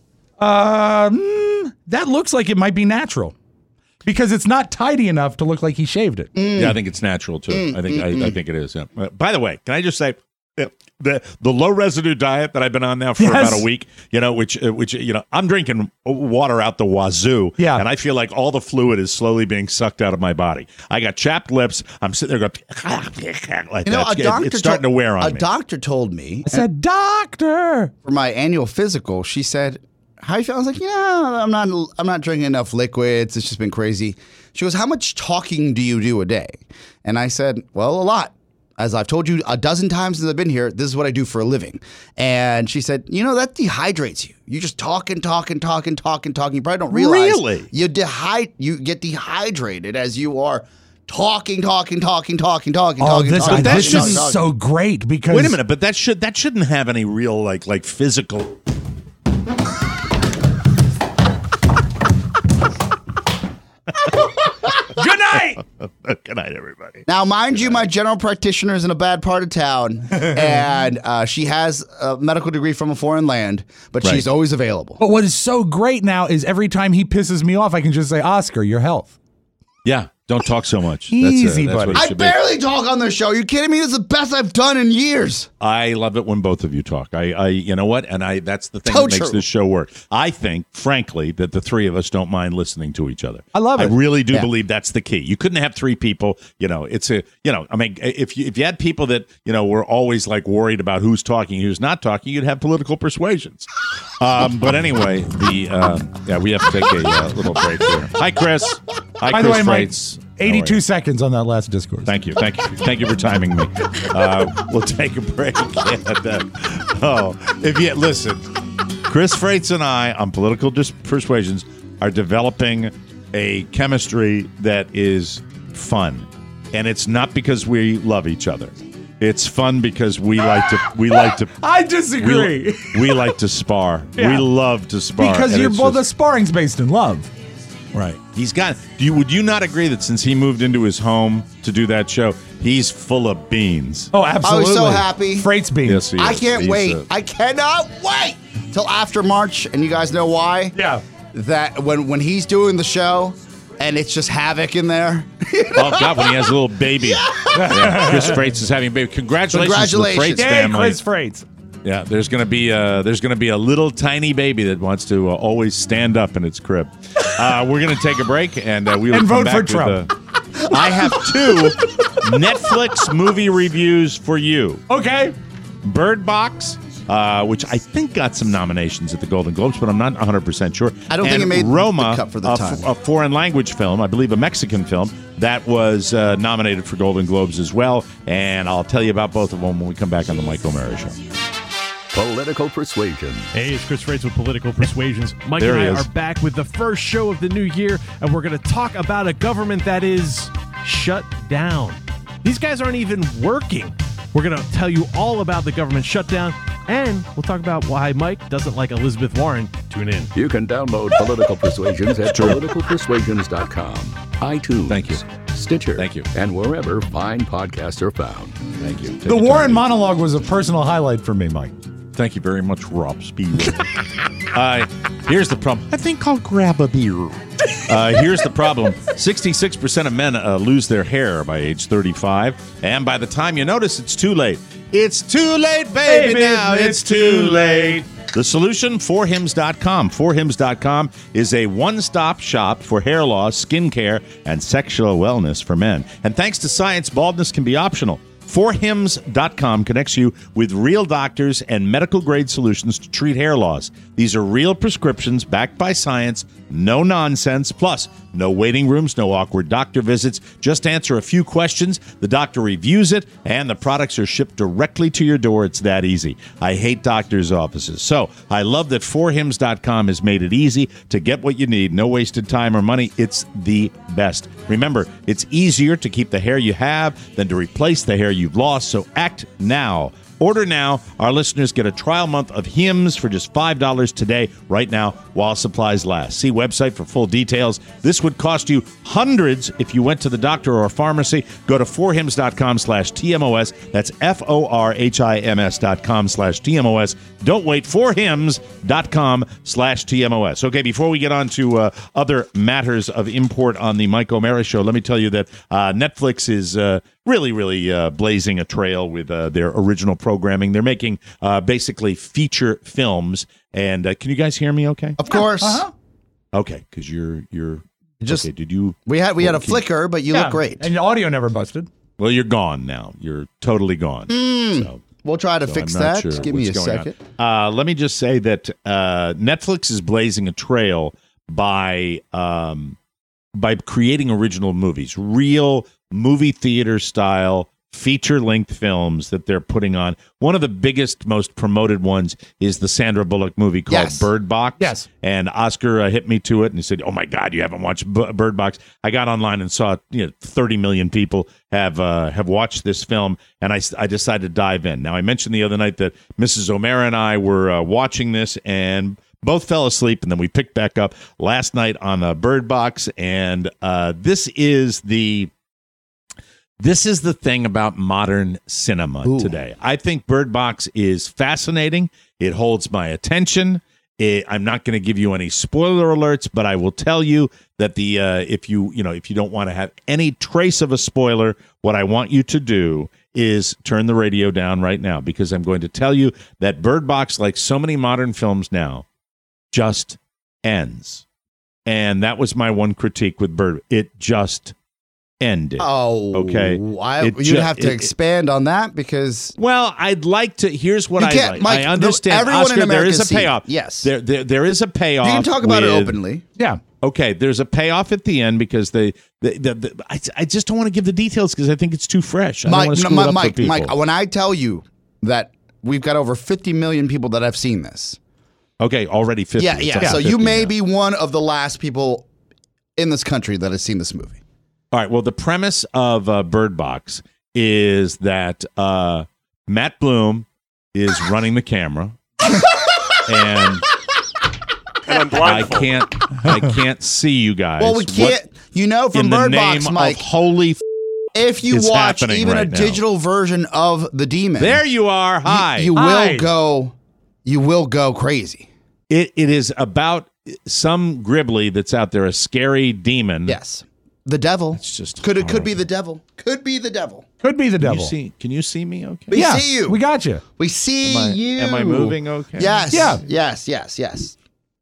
That looks like it might be natural because it's not tidy enough to look like he shaved it. Yeah, I think it's natural too. I think it is. Yeah. By the way, can I just say the low residue diet that I've been on now for Yes. about a week, which I'm drinking water out the wazoo, Yeah. and I feel like all the fluid is slowly being sucked out of my body. I got chapped lips. I'm sitting there going like You know, that. It's starting to wear on me. A doctor told me I said, "Doctor." for my annual physical. She said, "How you feel?" I was like, "Yeah, I'm not drinking enough liquids. It's just been crazy." She goes, "How much talking do you do a day?" And I said, "Well, a lot. As I've told you a dozen times since I've been here, this is what I do for a living." And she said, "That dehydrates you. You just talking. You probably don't realize Really? you get dehydrated as you are talking. Oh, this talking, is talking. so great because Wait a minute, but that shouldn't have any real like physical. Good night. Good night, everybody. Now, mind you, my general practitioner is in a bad part of town, and she has a medical degree from a foreign land, but she's always available. But what is so great now is every time he pisses me off, I can just say, Oscar, your health. Yeah, don't talk so much. Easy, that's buddy. what it I should barely talk on the show. Are you kidding me? This is the best I've done in years. I love it when both of you talk. I you know what? And that's the thing So that makes true. this show work. I think, frankly, that the three of us don't mind listening to each other. I love it. I really do believe that's the key. You couldn't have three people. It's I mean, if you had people that were always like worried about who's talking, who's not talking, you'd have political persuasions. But anyway, we have to take a little break here. Hi, Chris. Hi, By Chris the way, Mike, Freitz. 82 seconds on that last discourse. Thank you for timing me. We'll take a break. If you listen, Chris Freitz and I on Political Persuasions are developing a chemistry that is fun, and it's not because we love each other. It's fun because we like to. I disagree. We like to spar. Yeah. We love to spar. Because and the sparring's based in love. Right. He's got. Would you not agree that since he moved into his home to do that show, he's full of beans? Oh, absolutely. I was so happy. Freight's beans. Yes, he is. I can't wait. I cannot wait till after March, and you guys know why? Yeah. That when he's doing the show, and it's just havoc in there. Oh God! When he has a little baby, Chris Freitz is having a baby. Congratulations to the Freitz Yay, family. Chris Freitz. Yeah, there's gonna be a little tiny baby that wants to always stand up in its crib. We're gonna take a break, and we will And come vote back for with Trump. I have two Netflix movie reviews for you. Okay. Bird Box, which I think got some nominations at the Golden Globes, but I'm not 100% sure. I don't think it made Roma, the cut for the time. a foreign language film, I believe a Mexican film, that was nominated for Golden Globes as well. And I'll tell you about both of them when we come back on the Mike O'Mara Show. Political Persuasion. Hey, it's Chris Freitz with Political Persuasions. Mike There and he I is. are back with the first show of the new year, and we're going to talk about a government that is shut down. These guys aren't even working. We're going to tell you all about the government shutdown, and we'll talk about why Mike doesn't like Elizabeth Warren. Tune in. You can download Political Persuasions at politicalpersuasions.com, iTunes, Thank you. Stitcher, Thank you. and wherever fine podcasts are found. Thank you. The Warren monologue was a personal highlight for me, Mike. Thank you very much, Rob Speedway. Here's the problem. I think I'll grab a beer. Here's the problem. 66% of men lose their hair by age 35. And by the time you notice, it's too late. It's too late, baby, now it's too late. The solution, forhims.com. Forhims.com is a one-stop shop for hair loss, skincare, and sexual wellness for men. And thanks to science, baldness can be optional. Forhims.com connects you with real doctors and medical-grade solutions to treat hair loss. These are real prescriptions backed by science, no nonsense, plus no waiting rooms, no awkward doctor visits. Just answer a few questions, the doctor reviews it, and the products are shipped directly to your door. It's that easy. I hate doctors' offices. So I love that Forhims.com has made it easy to get what you need. No wasted time or money. It's the best. Remember, it's easier to keep the hair you have than to replace the hair you've lost, so act now. Order now. Our listeners get a trial month of Hims for just $5 today, right now, while supplies last. See website for full details. This would cost you hundreds if you went to the doctor or a pharmacy. Go to forhims.com/TMOS. That's FORHIMS.com/TMOS. Don't wait. Forhims.com/TMOS. Okay, before we get on to other matters of import on the Mike O'Mara Show, let me tell you that Netflix is really blazing a trail with their original programming. They're making basically feature films. And can you guys hear me okay? Of course. Okay, because you're Just okay. Did you? we had a flicker, but you look great. And the audio never busted. Well, you're gone now. You're totally gone. So, We'll try to fix I'm not that. sure Just give me a what's going second. on. Let me just say that Netflix is blazing a trail by creating original movies, real movie theater style feature-length films that they're putting on. One of the biggest, most promoted ones is the Sandra Bullock movie called Bird Box. Yes. And Oscar hit me to it and he said, "Oh my God, you haven't watched Bird Box." I got online and saw 30 million people have watched this film, and I decided to dive in. Now, I mentioned the other night that Mrs. O'Mara and I were watching this and both fell asleep, and then we picked back up last night on Bird Box, and this is the This is the thing about modern cinema today. I think Bird Box is fascinating. It holds my attention. I'm not going to give you any spoiler alerts, but I will tell you that if you don't want to have any trace of a spoiler, what I want you to do is turn the radio down right now, because I'm going to tell you that Bird Box, like so many modern films now, just ends. And that was my one critique with Bird. It just ended. Oh, okay. You'd have to expand on that, because. Well, I'd like to. Here's what I like. Mike, I understand. Everyone Oscar, in America there is a seen it. payoff. Yes, there is a payoff. You can talk about it openly. Yeah. Okay, there's a payoff at the end, because I just don't want to give the details, because I think it's too fresh. I don't want to screw it up for people. Mike, when I tell you that we've got over 50 million people that have seen this. Okay, already 50. Yeah. So you may be one of the last people in this country that has seen this movie. All right. Well, the premise of Bird Box is that Matt Bloom is running the camera, and I'm blindfolded. I can't see you guys. Well, we can't. From Bird Box, Mike. Holy. If you watch even right a digital version of the demon, there you are. Hi. You will go. You will go crazy. It is about some Gribbly that's out there, a scary demon. Yes. The devil. It's just could be the devil. Could be the devil. Could be the devil. Can you see me? Okay. We see you. We got you. We see you. Am I moving? Okay. Yes. Yeah. Yes.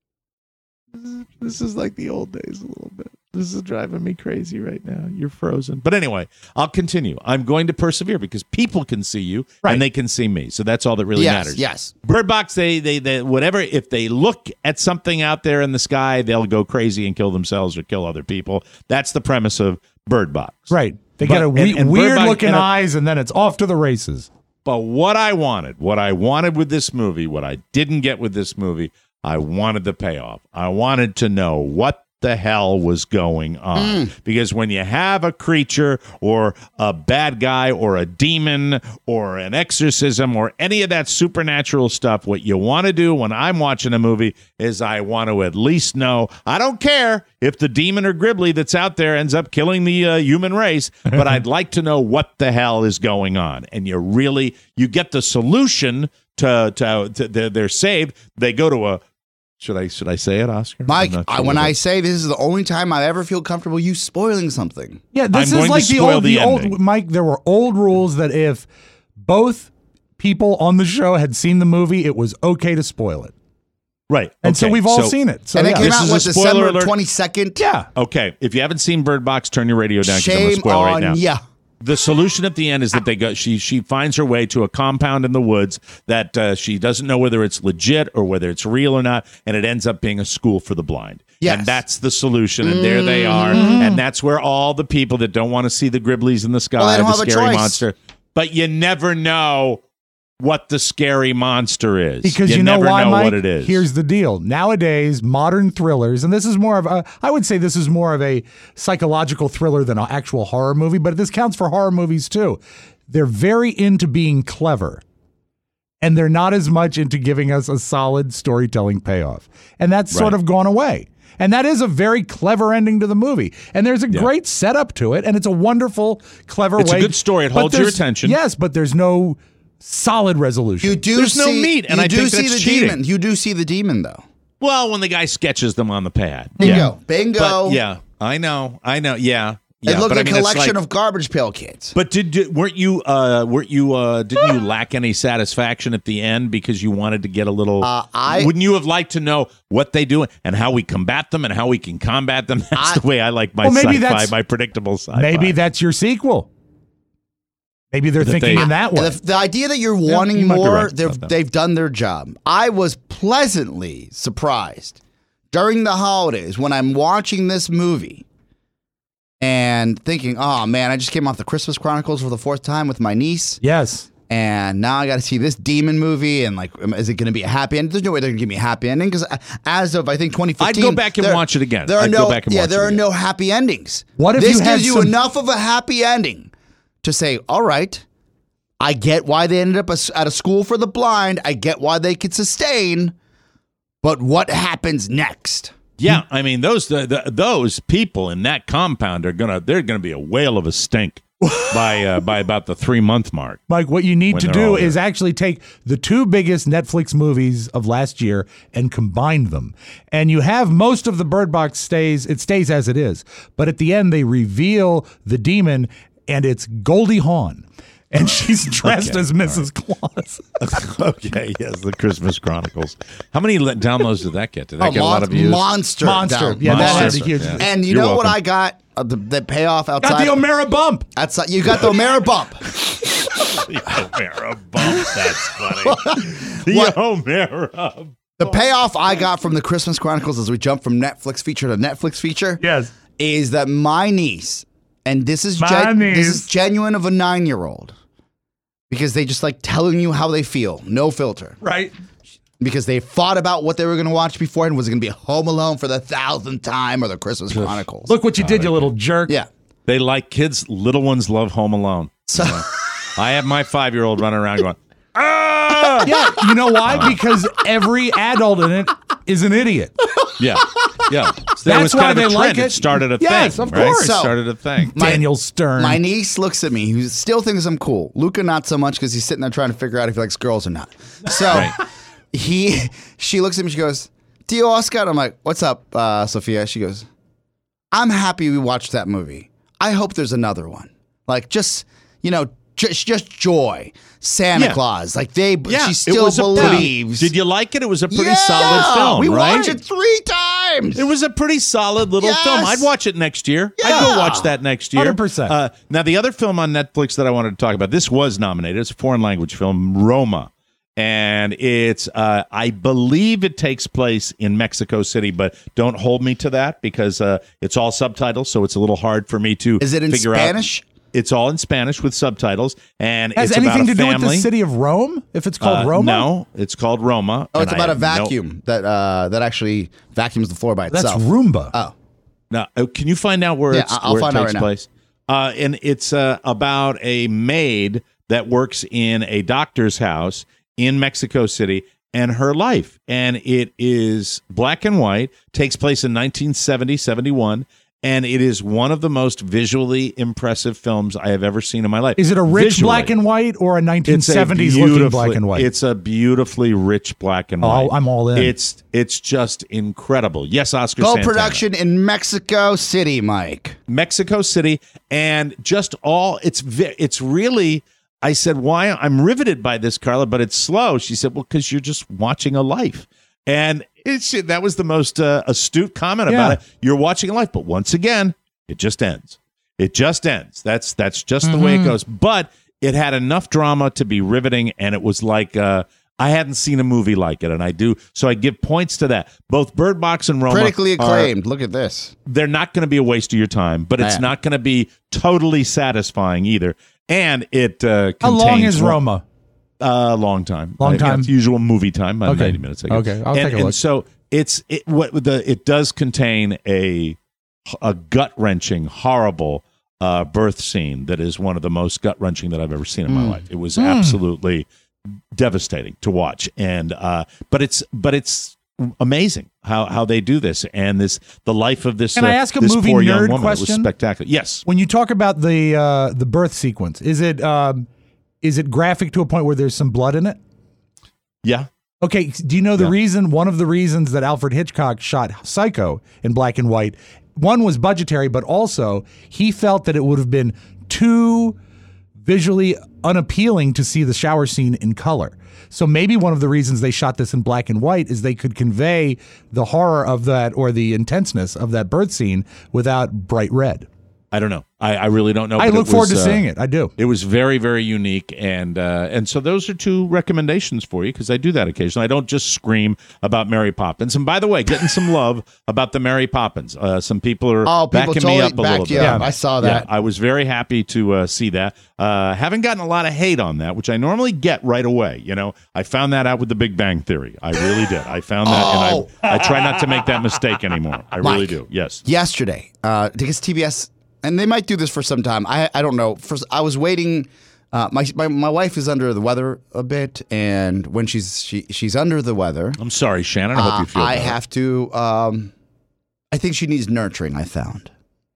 This is like the old days a little bit. This is driving me crazy right now. You're frozen. But anyway, I'll continue. I'm going to persevere, because people can see you and they can see me. So that's all that really matters. Yes. Bird Box, they whatever, if they look at something out there in the sky, they'll go crazy and kill themselves or kill other people. That's the premise of Bird Box. Right. They get weird looking eyes, and then it's off to the races. But what I wanted with this movie, what I didn't get with this movie, I wanted the payoff. I wanted to know what the hell was going on, because when you have a creature or a bad guy or a demon or an exorcism or any of that supernatural stuff, what you want to do when I'm watching a movie is I want to at least know. I don't care if the demon or Gribbly that's out there ends up killing the human race, but I'd like to know what the hell is going on. And you get the solution to they're saved. They go to a. Should I say it, Oscar? Mike, when I say this is the only time I ever feel comfortable you spoiling something. Yeah, this is like the old Mike, there were old rules that if both people on the show had seen the movie, it was okay to spoil it. Right. And so we've all seen it. So and it came This out is on a spoiler December alert. 22nd. Yeah. Okay. If you haven't seen Bird Box, turn your radio down because I'm going to Shame spoil right on now. ya. The solution at the end is that they go. She finds her way to a compound in the woods that she doesn't know whether it's legit or whether it's real or not, and it ends up being a school for the blind. Yes. And that's the solution, and there they are, and that's where all the people that don't want to see the Gribblies in the sky, the scary monster, but you never know what the scary monster is. Because you never know why, know Mike? what it is. Here's the deal. Nowadays, modern thrillers, and this is more of a, I would say this is more of a psychological thriller than an actual horror movie, but this counts for horror movies too. They're very into being clever. And they're not as much into giving us a solid storytelling payoff. And that's sort of gone away. And that is a very clever ending to the movie. And there's a great setup to it, and it's a wonderful, clever way. It's a good story. It holds your attention. Yes, but there's no solid resolution. There's no meat, and I think that's cheating. Demon. You do see the demon, though. Well, when the guy sketches them on the pad. Bingo. Bingo. But, yeah, I know. Yeah. It looked like a collection of Garbage Pail Kids. But didn't you lack any satisfaction at the end because you wanted to get a little? Wouldn't you have liked to know what they do and how we combat them and how we can combat them? That's the way I like my sci-fi, my predictable sci-fi. Maybe that's your sequel. Maybe they're thinking in that way. The idea that you're wanting more, they've done their job. I was pleasantly surprised during the holidays when I'm watching this movie and thinking, oh man, I just came off the Christmas Chronicles for the 4th time with my niece. Yes. And now I got to see this demon movie, and like, is it going to be a happy ending? There's no way they're going to give me a happy ending because as of I think 2015, I'd go back and watch it again. There are no happy endings. What if this gives you enough of a happy ending to say, all right, I get why they ended up at a school for the blind. I get why they could sustain, but what happens next? Yeah, I mean those people in that compound they're gonna be a whale of a stink. by about the 3-month mark. Mike, what you need When to they're do all is there. actually take the 2 biggest Netflix movies of last year and combine them. And you have most of the Bird Box stays as it is. But at the end, they reveal the demon, and it's Goldie Hawn. And she's dressed as Mrs. Claus. Okay, yes, the Christmas Chronicles. How many downloads did that get? Did that get a lot of views? Monster. Yeah, that has a huge. Yeah. And you You're know what welcome. I got? The payoff outside. Got the O'Mara bump. Outside, you got the O'Mara bump. The O'Mara bump. That's funny. The O'Mara. The payoff I got from the Christmas Chronicles as we jump from Netflix feature to Netflix feature is that my niece, and this is genuine of a 9-year-old, because they just like telling you how they feel, no filter. Right. Because they thought about what they were going to watch beforehand. Was it going to be Home Alone for the 1,000th time or the Christmas Chronicles? Look what you did, you little jerk. Yeah. They like kids. Little ones love Home Alone. So, I have my 5-year-old running around going, Yeah, you know why? Because every adult in it is an idiot. yeah. So That's was why kind of they a trend. like it. It started a Yes, thing. of right? course. It started a thing. Daniel Stern. my niece looks at me, who still thinks I'm cool. Luca, not so much, because he's sitting there trying to figure out if he likes girls or not. So Right. she looks at me, she goes, Tio Oscar? I'm like, what's up, Sophia? She goes, I'm happy we watched that movie. I hope there's another one. Like, just joy. Santa Claus. Like, she still believes. Did you like it? It was a pretty Yeah, solid film, we right? watched it 3 times. It was a pretty solid little Yes. film. I'd watch it next year. I'd Yeah. go watch that next year. 100%. Now, the other film on Netflix that I wanted to talk about, this was nominated. It's a foreign language film, Roma. And it's, I believe it takes place in Mexico City, but don't hold me to that because it's all subtitles, so it's a little hard for me to Is it in figure Spanish? out. It's all in Spanish with subtitles, and Has it's anything about a to do with the family. city of Rome? If it's called Roma? No, it's called Roma. Oh, it's and I about a have no- vacuum that actually vacuums the floor by That's itself. Roomba. Oh. Now, can you find out where Yeah, it's I'll where find it out takes right now. place? And it's about a maid that works in a doctor's house in Mexico City and her life. And it is black and white, takes place in 1970, 71. And it is one of the most visually impressive films I have ever seen in my life. Is it a rich Visually. black and white or a It's a 1970s looking beautifully- black and white? It's a beautifully rich black and Oh, white. I'm all in. It's just incredible. Yes, Oscar Go Santana. production in Mexico City, Mike. Mexico City, and just all it's really. I said, why? I'm riveted by this, Carla, but it's slow. She said, well, because you're just watching a life. And that was the most astute comment about it. You're watching a life, but once again, it just ends. It just ends. That's just the way it goes. But it had enough drama to be riveting, and it was like I hadn't seen a movie like it, and I do. So I give points to that. Both Bird Box and Roma Critically acclaimed. Look at this. they're not going to be a waste of your time, but it's not going to be totally satisfying either. And it contains How long is Roma? Long time. Long time? It's usual movie time, about Okay. 90 minutes. I guess. Okay, I'll take a look. And so it does contain a gut-wrenching, horrible birth scene that is one of the most gut-wrenching that I've ever seen in my life. It was absolutely devastating to watch, and but it's amazing how they do this, and the life of this. Can I ask a this movie poor young nerd woman. It was question? spectacular. Yes. When you talk about the birth sequence, is it graphic to a point where there's some blood in it? Yeah. Okay, do you know the reason? One of the reasons that Alfred Hitchcock shot Psycho in black and white, one was budgetary, but also he felt that it would have been too visually unappealing to see the shower scene in color. So maybe one of the reasons they shot this in black and white is they could convey the horror of that or the intenseness of that birth scene without bright red. I don't know. I really don't know. I but look forward to seeing it. I do. It was very, very unique, and so those are two recommendations for you because I do that occasionally. I don't just scream about Mary Poppins. And by the way, getting some love about the Mary Poppins. Some people are backing me up a little bit. I saw that. Yeah, I was very happy to see that. Haven't gotten a lot of hate on that, which I normally get right away. You know, I found that out with The Big Bang Theory. I really did. I found that, and I try not to make that mistake anymore. I really Mike, do. Yes. Yesterday, because TBS. And they might do this for some time. I don't know. I was waiting. My wife is under the weather a bit, and when she's under the weather, I'm sorry, Shannon. I hope you feel I better. have to. I think she needs nurturing. I found.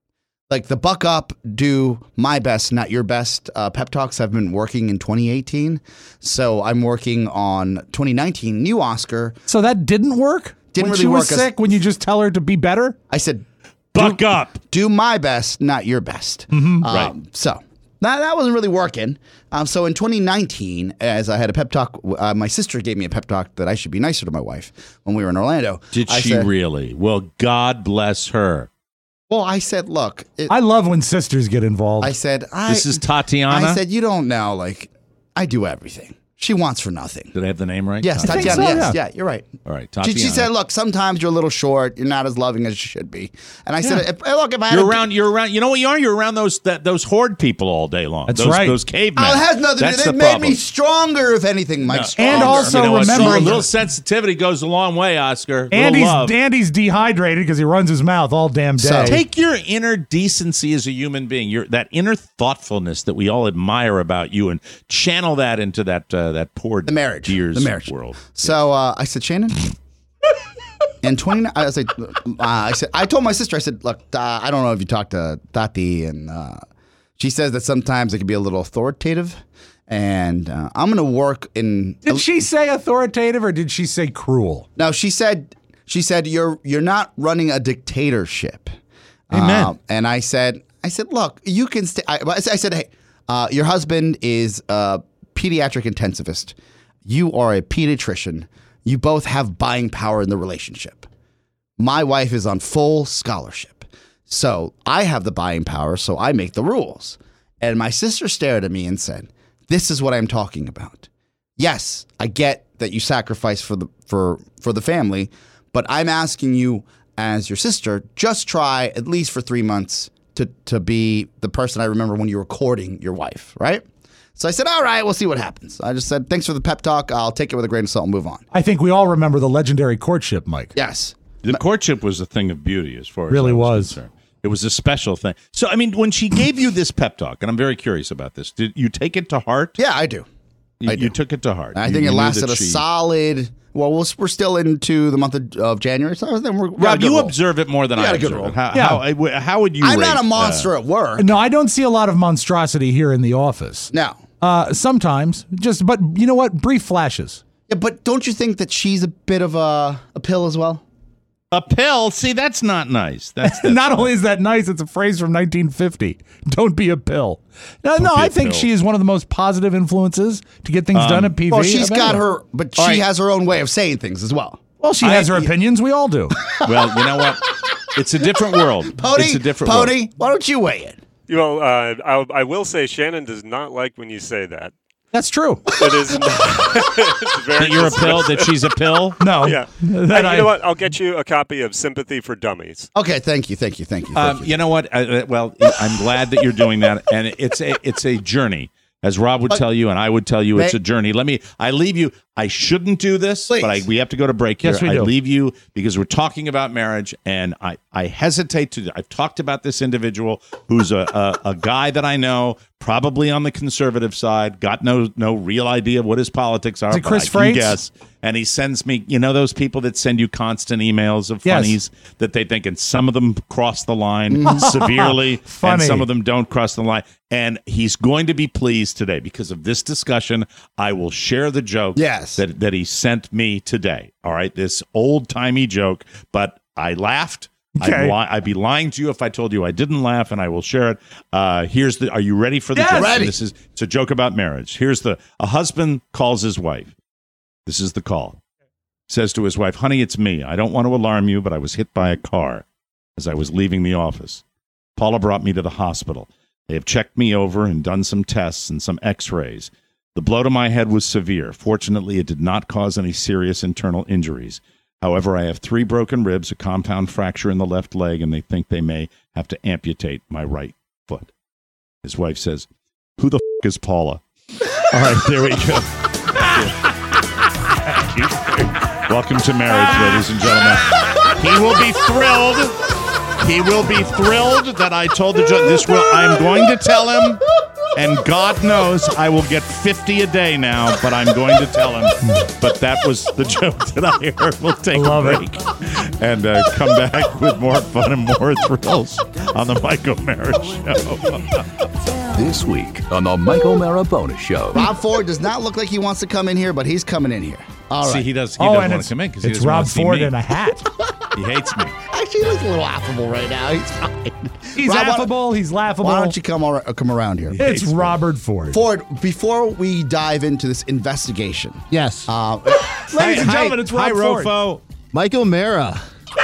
like the buck up, do my best, not your best pep talks have been working in 2018. So I'm working on 2019 new Oscar. So that didn't work? Didn't when really she work. was sick, when you just tell her to be better? I said, buck up. Do my best, not your best. Right. So that wasn't really working. So in 2019, as I had a pep talk, my sister gave me a pep talk that I should be nicer to my wife when we were in Orlando. Did I she said, really? Well, God bless her. Well, I said, look. I love when sisters get involved. I said, This is Tatiana? I said, you don't know, like, I do everything. She wants for nothing. Did I have the name right? Yes, think Tatiana. so, Yes, yeah. yeah, you're right. All right, Tatiana. She said, look, sometimes you're a little short. You're not as loving as you should be. And I said, look, if I had You're around. You know what you are? You're around those horde people all day long. That's those, right. Those cavemen. Oh, it has nothing to That's do. the They made problem. me stronger, if anything, Mike. Stronger. And also You know what? remember, a little sensitivity goes a long way, Oscar. Andy's dehydrated because he runs his mouth all damn day. So- Take your inner decency as a human being, that inner thoughtfulness that we all admire about you, and channel that into that poor The marriage. deer's The marriage. world. So I said, Shannon. In 29, I told my sister, I said, look, I don't know if you talked to Tati, and she says that sometimes it can be a little authoritative, and I'm going to work in. Did she say authoritative or did she say cruel? No, she said you're not running a dictatorship. Amen. And I said, look, you can stay. I said, hey, your husband is a pediatric intensivist. You are a pediatrician. You both have buying power in the relationship. My wife is on full scholarship. So I have the buying power, so I make the rules. And my sister stared at me and said, this is what I'm talking about. Yes, I get that you sacrifice for the family, but I'm asking you as your sister, just try at least for 3 months to be the person I remember when you were courting your wife, right? So I said, all right, we'll see what happens. I just said, thanks for the pep talk. I'll take it with a grain of salt and move on. I think we all remember the legendary courtship, Mike. Yes. The courtship was a thing of beauty, as far as Really I was. concerned. It was a special thing. So, I mean, when she gave you this pep talk, and I'm very curious about this, did you take it to heart? Yeah, I do. You took it to heart. I think it lasted a solid. Well, we're still into the month of January, so I think we're Rob, you observe it more than We I got a good observe roll. it. How would you? I'm rate, not a monster at work. No, I don't see a lot of monstrosity here in the office. No. Sometimes, but you know what? Brief flashes. Yeah, but don't you think that she's a bit of a pill as well? A pill? See, that's not nice. That's Not only is that nice, it's a phrase from 1950. Don't be a pill. No, Don't be I a think pill. she is one of the most positive influences to get things done at PV. Well, she's of got anyone. her, but she has her own way of saying things as well. Well, she has her opinions. We all do. Well, you know what? It's a different world. It's a different world. Pony, why don't you weigh in? You know, I will say Shannon does not like when you say that. That's true. It is not. It's very That you're a pill? That she's a pill? No. Yeah. You know what? I'll get you a copy of Sympathy for Dummies. Okay, thank you. You know what? Well, I'm glad that you're doing that, and it's a journey, as Rob would tell you, and I would tell you, it's a journey. I leave you. I shouldn't do this, Please. but we have to go to break here. Yes, we I do. leave you because we're talking about marriage, and I hesitate to. I've talked about this individual who's a guy that I know, probably on the conservative side, got no real idea of what his politics are. Is it Chris but I can Freites? guess. And he sends me, those people that send you constant emails of Yes. funnies that they think, and some of them cross the line severely, and Funny. some of them don't cross the line. And he's going to be pleased today because of this discussion. I will share the joke Yes. that he sent me today. All right, this old-timey joke, but I laughed. Okay. I'd be lying to you if I told you I didn't laugh, and I will share it. Are you ready for the Yes. joke? Ready. It's a joke about marriage. A husband calls his wife. This is the call. Says to his wife, honey, it's me. I don't want to alarm you, but I was hit by a car as I was leaving the office. Paula brought me to the hospital. They have checked me over and done some tests and some x-rays. The blow to my head was severe. Fortunately, it did not cause any serious internal injuries. However, I have 3 broken ribs, a compound fracture in the left leg, and they think they may have to amputate my right foot. His wife says, who the f*** is Paula? All right, there we go. Welcome to marriage, ladies and gentlemen. He will be thrilled. He will be thrilled that I told the judge. I'm going to tell him, and God knows I will get 50 a day now, but I'm going to tell him. But that was the joke that I heard. We'll take a break. and come back with more fun and more thrills on the Mike O'Mara Show. This week on the Mike O'Mara Bonus Show. Rob Ford does not look like he wants to come in here, but he's coming in here. All right. See, he doesn't want to come in because he doesn't Rob want to see Ford me. in a hat. He hates me. Actually, he looks a little affable right now. He's fine. He's Rob, affable. He's laughable. Why don't you come around here? It's Robert Ford. Ford, before we dive into this investigation. Yes. Ladies and gentlemen, it's Rob Hi, Ford. Rofo. Mike O'Mara.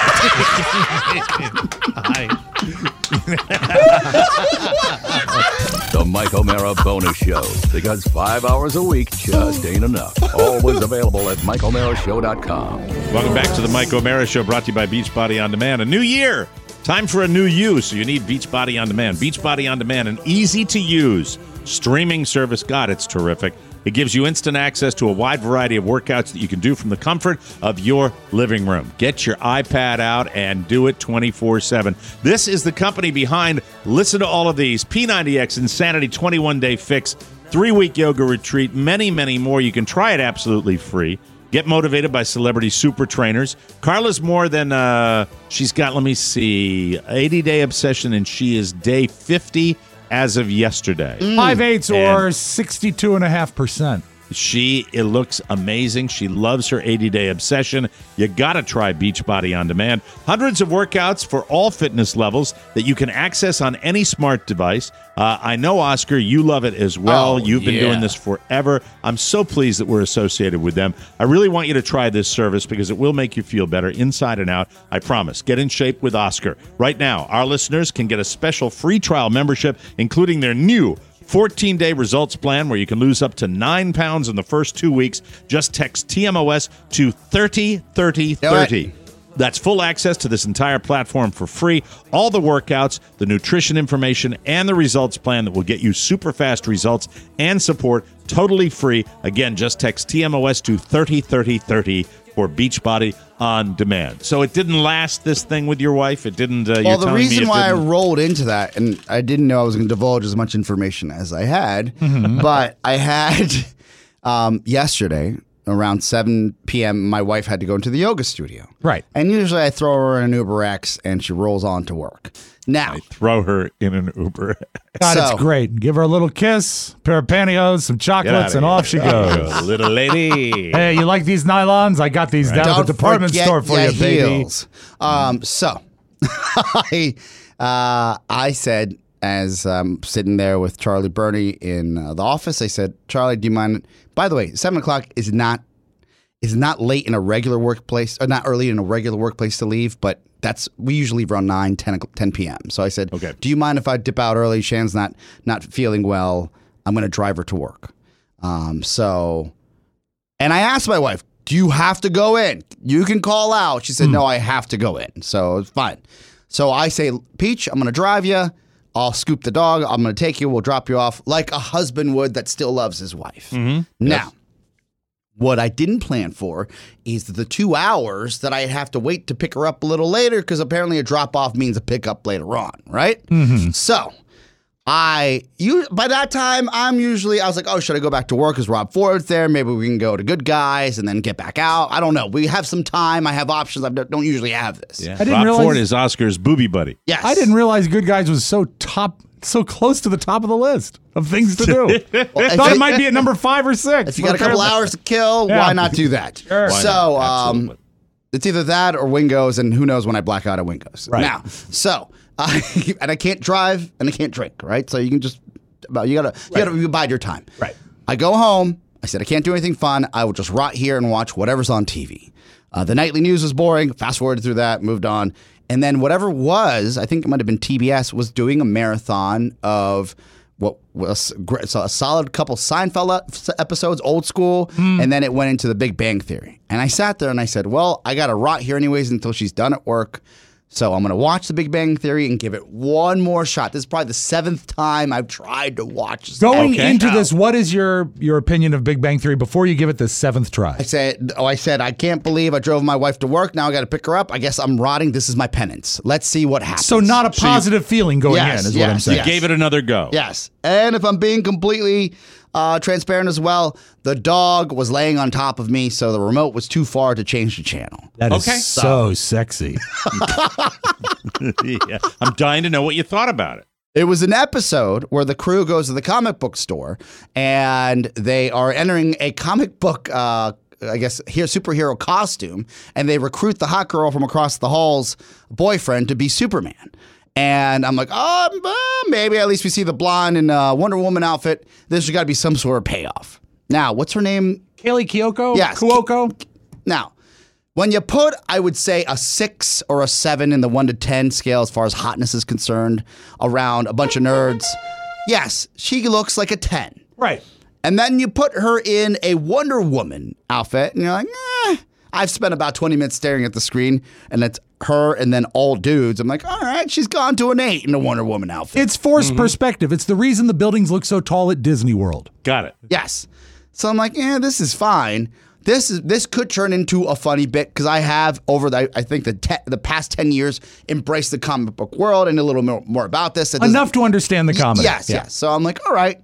The Mike O'Mara Bonus Show. Because 5 hours a week just ain't enough. Always available at MikeO'MaraShow.com. Welcome back to the Mike O'Mara Show, brought to you by Beachbody On Demand. A new year. Time for a new you, so you need Beachbody On Demand. Beachbody On Demand, an easy-to-use streaming service. God, it's terrific. It gives you instant access to a wide variety of workouts that you can do from the comfort of your living room. Get your iPad out and do it 24/7. This is the company behind, listen to all of these, P90X Insanity 21-Day Fix, 3-week yoga retreat, many, many more. You can try it absolutely free. Get motivated by celebrity super trainers. Carla's more than, she's got, 80-day obsession, and she is day 50 as of yesterday. 5/8 or 62.5%. It looks amazing. She loves her 80-day obsession. You got to try Beachbody On Demand. Hundreds of workouts for all fitness levels that you can access on any smart device. I know, Oscar, you love it as well. Oh, You've been doing this forever. I'm so pleased that we're associated with them. I really want you to try this service because it will make you feel better inside and out. I promise. Get in shape with Oscar. Right now, our listeners can get a special free trial membership, including their new 14-day results plan where you can lose up to 9 pounds in the first 2 weeks. Just text TMOS to 303030. That's full access to this entire platform for free. All the workouts, the nutrition information, and the results plan that will get you super fast results and support totally free. Again, just text TMOS to 303030 for Beachbody On Demand. So it didn't last, this thing with your wife? It didn't? Well, the reason why I rolled into that, and I didn't know I was going to divulge as much information as I had, but I had yesterday around 7 p.m., my wife had to go into the yoga studio. Right. And usually I throw her in an Uber X and she rolls on to work. Now, I throw her in an Uber. God, So- it's great. Give her a little kiss, pair of pantyhose, some chocolates, and off she goes. Little lady. Hey, you like these nylons? I got these down at the department forget store for your you, baby. heels. So I said, as sitting there with Charlie Burney in the office, I said, Charlie, do you mind? By the way, 7 o'clock is not late in a regular workplace, or not early in a regular workplace to leave, but we usually leave around 9, 10 p.m. So I said, okay, do you mind if I dip out early? Shannon's not feeling well. I'm going to drive her to work. And I asked my wife, do you have to go in? You can call out. She said, no, I have to go in. So it's fine. So I say, Peach, I'm going to drive you. I'll scoop the dog. I'm going to take you. We'll drop you off like a husband would that still loves his wife. Now, what I didn't plan for is the 2 hours that I have to wait to pick her up a little later, because apparently a drop-off means a pickup later on, right? So by that time, I was like, oh, should I go back to work? Is Rob Ford's there? Maybe we can go to Good Guys and then get back out. I don't know. We have some time. I have options. I don't usually have this. Yeah. I didn't Rob realize- Ford is Oscar's booby buddy. Yes. I didn't realize Good Guys was so close to the top of the list of things to do. if Thought you- it might be at number 5 or 6. If you got a couple hours to kill, Yeah. why not do that? Sure. Why So Absolutely. it's either that or Wingo's, and who knows when I black out at Wingo's. Right. Now, and I can't drive and I can't drink, right? So you can just, you gotta bide your time. Right. I go home. I said, I can't do anything fun. I will just rot here and watch whatever's on TV. The nightly news was boring. Fast forwarded through that, moved on. And then whatever was, I think it might have been TBS, was doing a marathon of what was a solid couple Seinfeld episodes, old school, and then it went into the Big Bang Theory. And I sat there and I said, well, I got to rot here anyways until she's done at work. So I'm going to watch the Big Bang Theory and give it one more shot. This is probably the 7th time I've tried to watch this. Going into this, what is your opinion of Big Bang Theory before you give it the 7th try? I said, I can't believe I drove my wife to work. Now I got to pick her up. I guess I'm rotting. This is my penance. Let's see what happens. So not a positive feeling going in is what I'm saying. Gave it another go. Yes. And if I'm being completely transparent as well. The dog was laying on top of me, so the remote was too far to change the channel. That is so sexy. Yeah. I'm dying to know what you thought about it. It was an episode where the crew goes to the comic book store and they are entering a comic book, superhero costume, and they recruit the hot girl from across the hall's boyfriend to be Superman. And I'm like, maybe at least we see the blonde in a Wonder Woman outfit. There's got to be some sort of payoff. Now, what's her name? Kaylee Cuoco? Yes. Cuoco? Now, when you put, I would say, a 6 or a 7 in the 1 to 10 scale as far as hotness is concerned around a bunch of nerds, yes, she looks like a 10. Right. And then you put her in a Wonder Woman outfit, and you're like, I've spent about 20 minutes staring at the screen, and it's her and then all dudes. I'm like, all right, she's gone to an 8 in a Wonder Woman outfit. It's forced perspective. It's the reason the buildings look so tall at Disney World. Got it. Yes. So I'm like, this is fine. This could turn into a funny bit because I have over the past 10 years embraced the comic book world and a little more about this. Enough to understand the comedy. Yes. So I'm like, all right.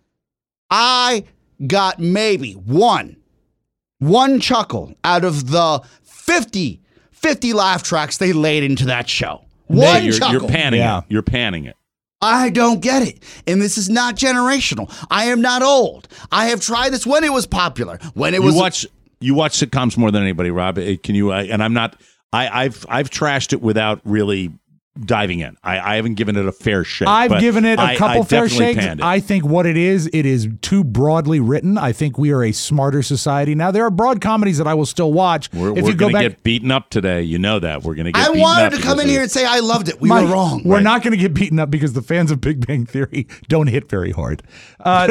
I got maybe one chuckle out of the 50 laugh tracks they laid into that show. One chuckle. You're panning it. You're panning it. I don't get it. And this is not generational. I am not old. I have tried this when it was popular. When it was You watch sitcoms more than anybody, Rob. Can you? And I'm not. I've trashed it without really diving in. I haven't given it a fair shake. I've given it a couple fair shakes. Panned it. I think what it is too broadly written. I think we are a smarter society now. There are broad comedies that I will still watch. We're going to get beaten up today. You know that. We're going to get beaten up. I wanted to come in here and say I loved it. We were wrong. We're not going to get beaten up because the fans of Big Bang Theory don't hit very hard. Oh,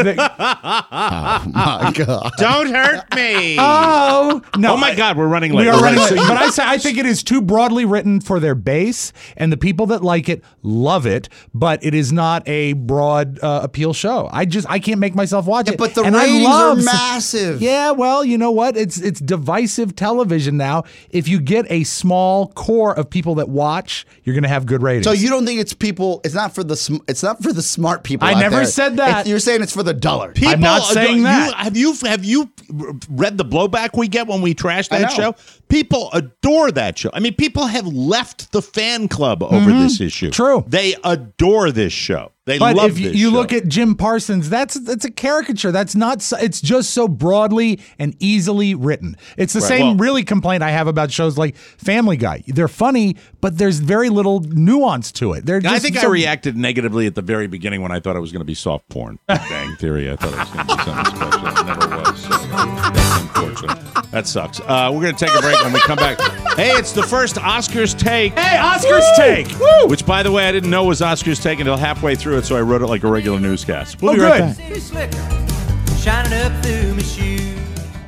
my God. Don't hurt me. Oh, no. Oh, my God. We're running late. We are running late. But I think it is too broadly written for their base, and the people that like it love it, but it is not a broad appeal show. I can't make myself watch it. But the ratings are massive. Yeah, well, you know what? It's divisive television now. If you get a small core of people that watch, you're going to have good ratings. So you don't think it's people? It's not for the smart people. I never said that. You're saying it's for the dullard. I'm not saying that. Have you read the blowback we get when we trash that show? People adore that show. I mean, people have left the fan club over this issue. True. They adore this show. They love if this show. you look at Jim Parsons, that's a caricature. That's not. It's just so broadly and easily written. It's the same complaint I have about shows like Family Guy. They're funny, but there's very little nuance to it. I think I reacted negatively at the very beginning when I thought it was going to be soft porn. Big Bang Theory. I thought it was going to be something special. It never was. So that's unfortunate. That sucks. We're going to take a break. When we come back, hey, it's the first Oscars Take. Hey, Oscars Take. Woo! Which, by the way, I didn't know was Oscars Take until halfway through it, so I wrote it like a regular newscast. We'll be right back. Shining up through my shoes.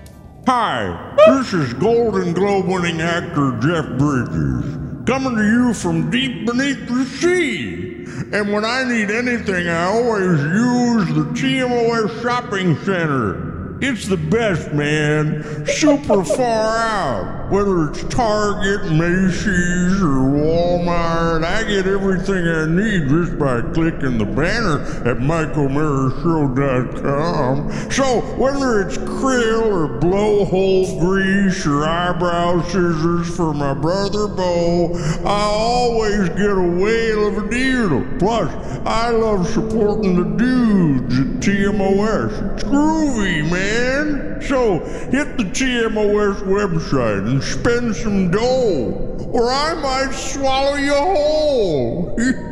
Hi, this is Golden Globe winning actor Jeff Bridges, coming to you from deep beneath the sea. And when I need anything, I always use the TMOS Shopping Center. It's the best, man. Super far out. Whether it's Target, Macy's, or Walmart, I get everything I need just by clicking the banner at MichaelMarrowShow.com. So whether it's krill or blowhole grease or eyebrow scissors for my brother Bo, I always get a whale of a deal. Plus, I love supporting the dudes at TMOS. It's groovy, man. So hit the TMOS website and spend some dough, or I might swallow you whole.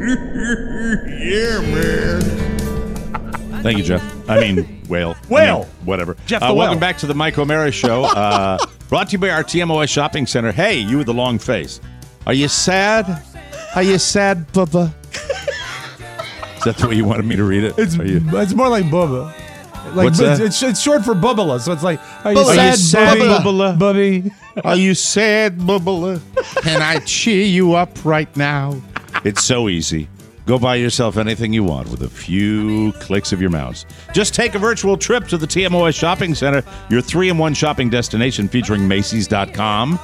Yeah, man. Thank you, Jeff. I mean, whale. Whatever. Jeff welcome back to the Mike O'Mara Show. Brought to you by our TMOS Shopping Center. Hey, you with the long face. Are you sad? Are you sad, Bubba? Is that the way you wanted me to read it? It's more like Bubba. Like, what's that? It's short for Bubbala, so it's like, are you sad, Bubbala? Bubby? Are you sad, Bubbala? Can I cheer you up right now? It's so easy. Go buy yourself anything you want with a few clicks of your mouse. Just take a virtual trip to the TMOS Shopping Center, your 3-in-1 shopping destination featuring Macy's.com,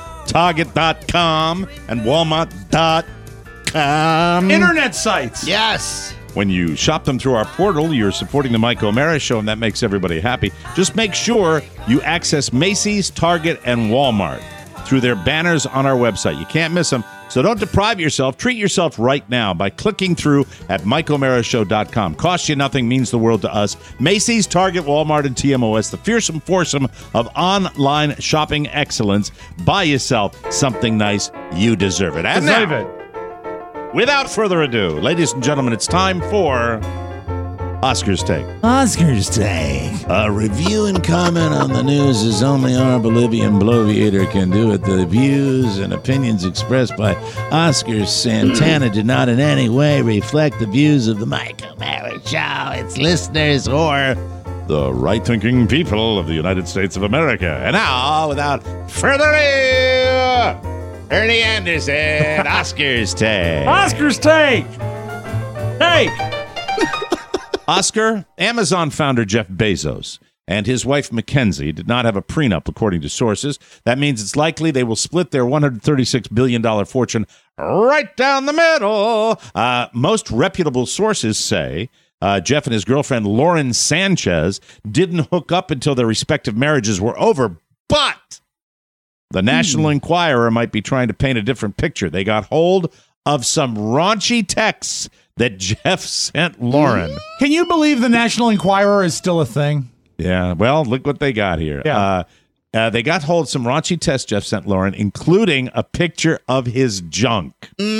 Target.com, and Walmart.com. Internet sites. Yes. When you shop them through our portal, you're supporting the Mike O'Mara Show, and that makes everybody happy. Just make sure you access Macy's, Target, and Walmart through their banners on our website. You can't miss them. So don't deprive yourself. Treat yourself right now by clicking through at MikeO'MaraShow.com. Costs you nothing, means the world to us. Macy's, Target, Walmart, and TMOS, the fearsome foursome of online shopping excellence. Buy yourself something nice. You deserve it. And now, without further ado, ladies and gentlemen, it's time for Oscar's Take. Oscar's Take. A review and comment on the news is only our Bolivian bloviator can do it. The views and opinions expressed by Oscar Santana do not in any way reflect the views of the Mike O'Mara Show, its listeners, or the right-thinking people of the United States of America. And now, without further ado, Ernie Anderson, Oscar's Take. Oscar's Take. Take. Oscar, Amazon founder Jeff Bezos and his wife Mackenzie did not have a prenup, according to sources. That means it's likely they will split their $136 billion fortune right down the middle. Most reputable sources say Jeff and his girlfriend Lauren Sanchez didn't hook up until their respective marriages were over, but the National Enquirer might be trying to paint a different picture. They got hold of some raunchy texts that Jeff sent Lauren. Can you believe the National Enquirer is still a thing? Yeah, well, look what they got here. Yeah. They got hold of some raunchy texts Jeff sent Lauren, including a picture of his junk.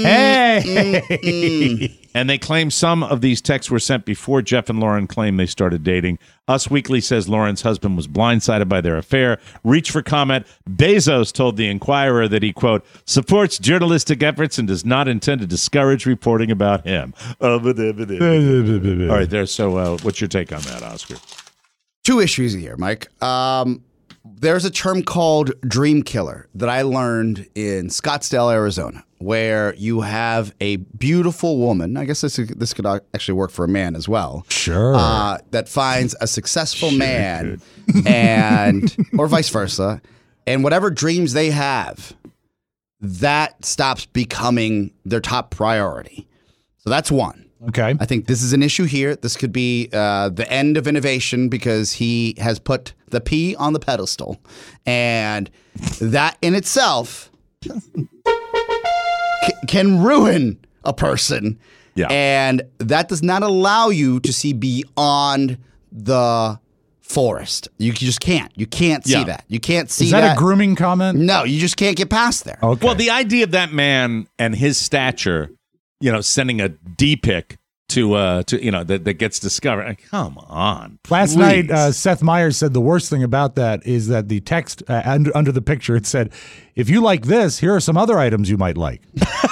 Hey! And they claim some of these texts were sent before Jeff and Lauren claimed they started dating. Us Weekly says Lauren's husband was blindsided by their affair. Reach for comment. Bezos told the Enquirer that he, quote, supports journalistic efforts and does not intend to discourage reporting about him. All right, there. So what's your take on that, Oscar? Two issues here, Mike. There's a term called dream killer that I learned in Scottsdale, Arizona, where you have a beautiful woman. I guess this could actually work for a man as well. Sure. That finds a successful man, and or vice versa, and whatever dreams they have, that stops becoming their top priority. So that's one. Okay. I think this is an issue here. This could be the end of innovation because he has put the P on the pedestal. And that in itself can ruin a person. Yeah. And that does not allow you to see beyond the forest. You just can't. You can't see that. You can't see that. Is that a grooming comment? No, you just can't get past there. Okay. Well, the idea of that man and his stature, sending a D-pic to that gets discovered. Come on. Last night, Seth Meyers said the worst thing about that is that the text under the picture, it said, if you like this, here are some other items you might like.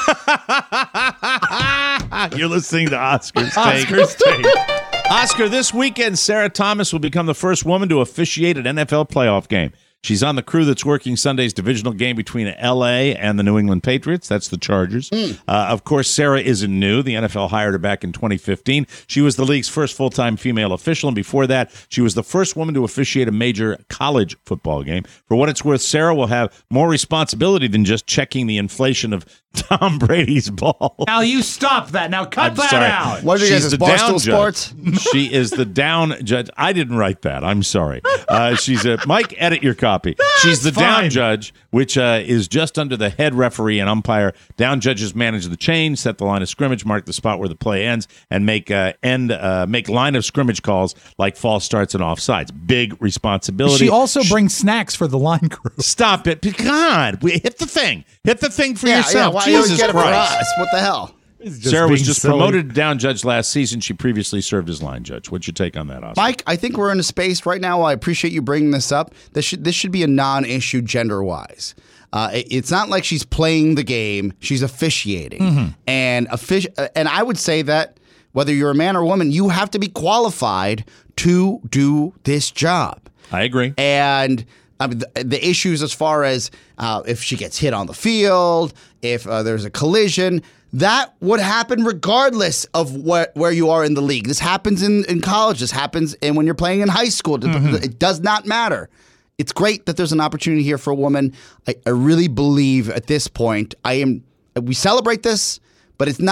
You're listening to Oscar's Take. Oscar, this weekend, Sarah Thomas will become the first woman to officiate an NFL playoff game. She's on the crew that's working Sunday's divisional game between L.A. and the New England Patriots. That's the Chargers. Of course, Sarah isn't new. The NFL hired her back in 2015. She was the league's first full-time female official, and before that, she was the first woman to officiate a major college football game. For what it's worth, Sarah will have more responsibility than just checking the inflation of Tom Brady's ball. Now you stop that. Now cut that out. What did you guys, Barstool Sports? She is the down judge. I didn't write that. I'm sorry. She's a Mike. Edit your copy. She's the down judge, which is just under the head referee and umpire. Down judges manage the chain, set the line of scrimmage, mark the spot where the play ends, and make line of scrimmage calls like false starts and offsides. Big responsibility. She also brings snacks for the line crew. Stop it! God, hit the thing. Hit the thing for yourself. Why Jesus you get Christ! It for us? What the hell? Sarah was just promoted to down judge last season. She previously served as line judge. What's your take on that, Oscar? Mike, I think we're in a space right now. I appreciate you bringing this up. This should be a non-issue gender-wise. It's not like she's playing the game; she's officiating, and I would say that whether you're a man or a woman, you have to be qualified to do this job. I agree. And the issues as far as if she gets hit on the field, if there's a collision. That would happen regardless of where you are in the league. This happens in college. This happens when you're playing in high school. It does not matter. It's great that there's an opportunity here for a woman. I really believe at this point, we celebrate this, but it's not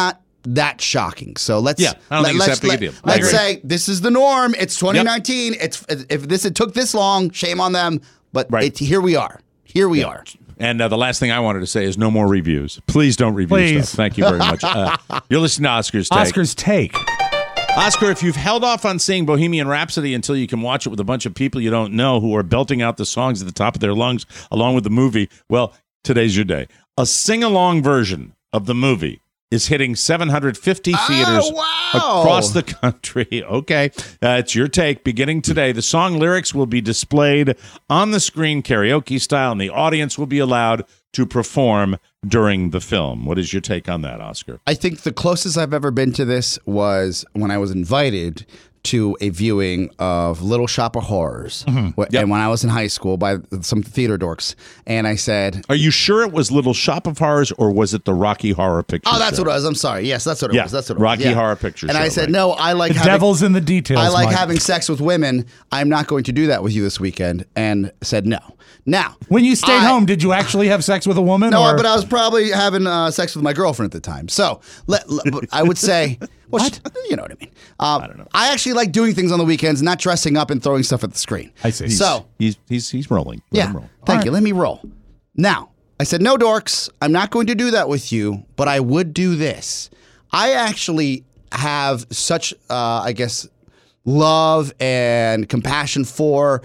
that shocking. So let's I don't think it's that big a deal. Let's say this is the norm. It's 2019. Yep. It took this long, shame on them. But here we are. Here we are. And the last thing I wanted to say is no more reviews. Please don't review stuff. Thank you very much. You're listening to Oscar's Take. Oscar's Take. Oscar, if you've held off on seeing Bohemian Rhapsody until you can watch it with a bunch of people you don't know who are belting out the songs at the top of their lungs along with the movie, well, today's your day. A sing-along version of the movie is hitting 750 theaters across the country. Okay, it's your take. Beginning today, the song lyrics will be displayed on the screen karaoke style, and the audience will be allowed to perform during the film. What is your take on that, Oscar? I think the closest I've ever been to this was when I was invited to a viewing of Little Shop of Horrors. And when I was in high school by some theater dorks. And I said... Are you sure it was Little Shop of Horrors or was it the Rocky Horror Picture Show? Oh, that's what it was. I'm sorry. Yes, that's what it was. That's what it Rocky was. Horror Picture Show. And I said, no, I like the devil's in the details. I like Mike. having sex with women. I'm not going to do that with you this weekend. And said no. Now, when you stayed home, did you actually have sex with a woman? No, but I was probably having sex with my girlfriend at the time. So I would say, what? You know what I mean. I don't know. I actually like doing things on the weekends, not dressing up and throwing stuff at the screen. I see. So he's rolling. Let him roll. Thank you. Let me roll. Now, I said, no, dorks. I'm not going to do that with you, but I would do this. I actually have such, I guess, love and compassion for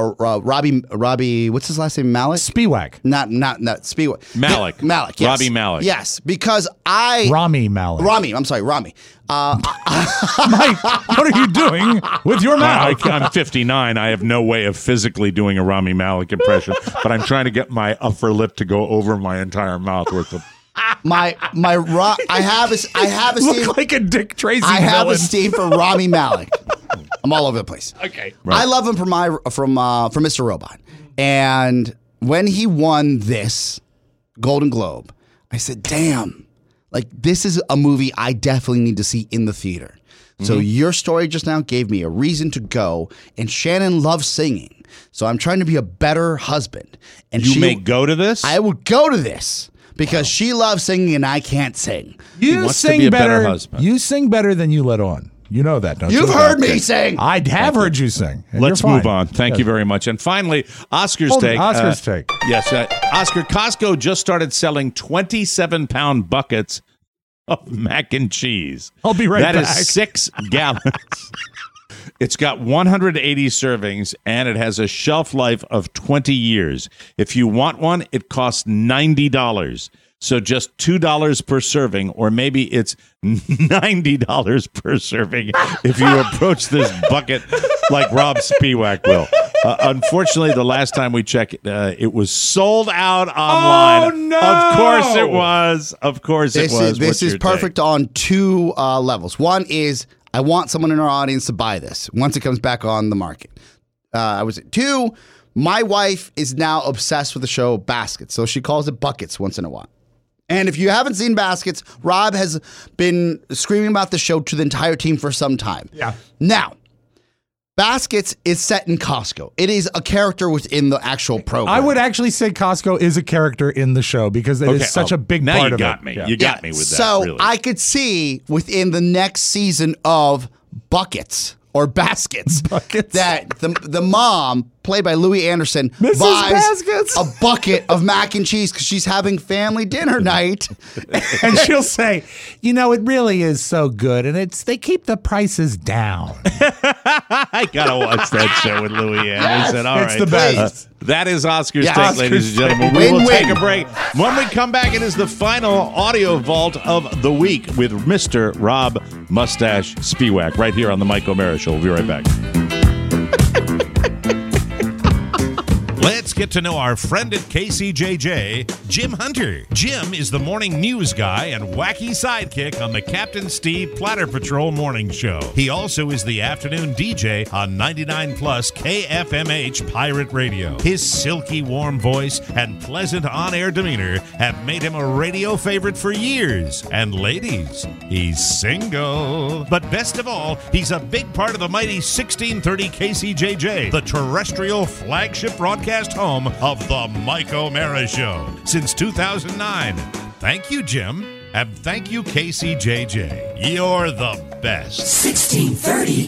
Robbie. What's his last name? Malik? Spiewak. Not Spiewak. Malik. Yeah, Malik. Yes. Robbie Malik. Yes, because Rami Malik. I'm sorry, Rami. Mike, what are you doing with your mouth? I'm 59. I have no way of physically doing a Rami Malik impression, but I'm trying to get my upper lip to go over my entire mouth worth of. I have a Look like a Dick Tracy I have villain. a Steve for Rami Malik. I'm all over the place. Okay, I love him from Mr. Robot, and when he won this Golden Globe, I said, "Damn, like this is a movie I definitely need to see in the theater." So your story just now gave me a reason to go, and Shannon loves singing, so I'm trying to be a better husband. And you may go to this. I will go to this. Because she loves singing and I can't sing. You sing better. You sing better than you let on. You know that, don't you? You've heard me sing. I have heard you sing. Let's move on. Thank you very much. And finally, Oscar's Take. Oscar's Take. Yes, Oscar, Costco just started selling 27-pound buckets of mac and cheese. I'll be right back. That is 6 gallons. It's got 180 servings, and it has a shelf life of 20 years. If you want one, it costs $90. So just $2 per serving, or maybe it's $90 per serving if you approach this bucket like Rob Spiewak will. Unfortunately, the last time we checked, it was sold out online. Oh, no! Of course it was. Of course it was. This is perfect on 2 levels. One is I want someone in our audience to buy this once it comes back on the market. 2, my wife is now obsessed with the show Baskets, so she calls it Buckets once in a while. And if you haven't seen Baskets, Rob has been screaming about the show to the entire team for some time. Yeah. Now, Baskets is set in Costco. It is a character within the actual program. I would actually say Costco is a character in the show because it is such a big part of it. Now you got me. Yeah. You got me with that, so really. I could see within the next season of Buckets or Baskets that the mom, played by Louis Anderson, Mrs. buys Baskets. a bucket of mac and cheese because she's having family dinner night. And she'll say, you know, it really is so good, and they keep the prices down. I gotta watch that show with Louis Anderson. All right, it's the best. That is Oscar's Take, Oscar's ladies and gentlemen. We will take a break. When we come back, it is the final audio vault of the week with Mr. Rob Mustache Spiewak right here on the Mike O'Mara Show. We'll be right back. Let's get to know our friend at KCJJ, Jim Hunter. Jim is the morning news guy and wacky sidekick on the Captain Steve Platter Patrol morning show. He also is the afternoon DJ on 99 Plus KFMH Pirate Radio. His silky warm voice and pleasant on-air demeanor have made him a radio favorite for years. And ladies, he's single. But best of all, he's a big part of the mighty 1630 KCJJ, the terrestrial flagship broadcast home of the Mike O'Mara Show since 2009. Thank you, Jim. And thank you, KCJJ. You're the best. 1630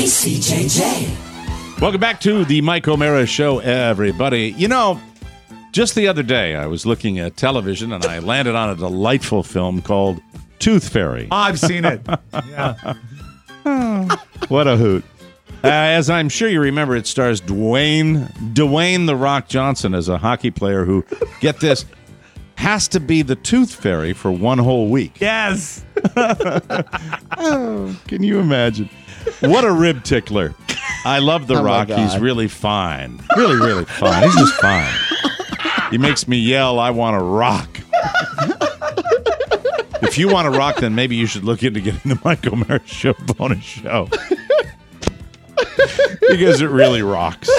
KCJJ. Welcome back to the Mike O'Mara Show, everybody. You know, just the other day, I was looking at television and I landed on a delightful film called Tooth Fairy. I've seen it. Yeah. What a hoot. As I'm sure you remember, it stars Dwayne The Rock Johnson as a hockey player who, get this, has to be the Tooth Fairy for one whole week. Yes. Oh, can you imagine? What a rib tickler. I love The Rock. He's really fine. Really, really fine. He's just fine. He makes me yell, I want to rock. If you want to rock, then maybe you should look into getting the Mike O'Mara Show bonus show. Because it really rocks.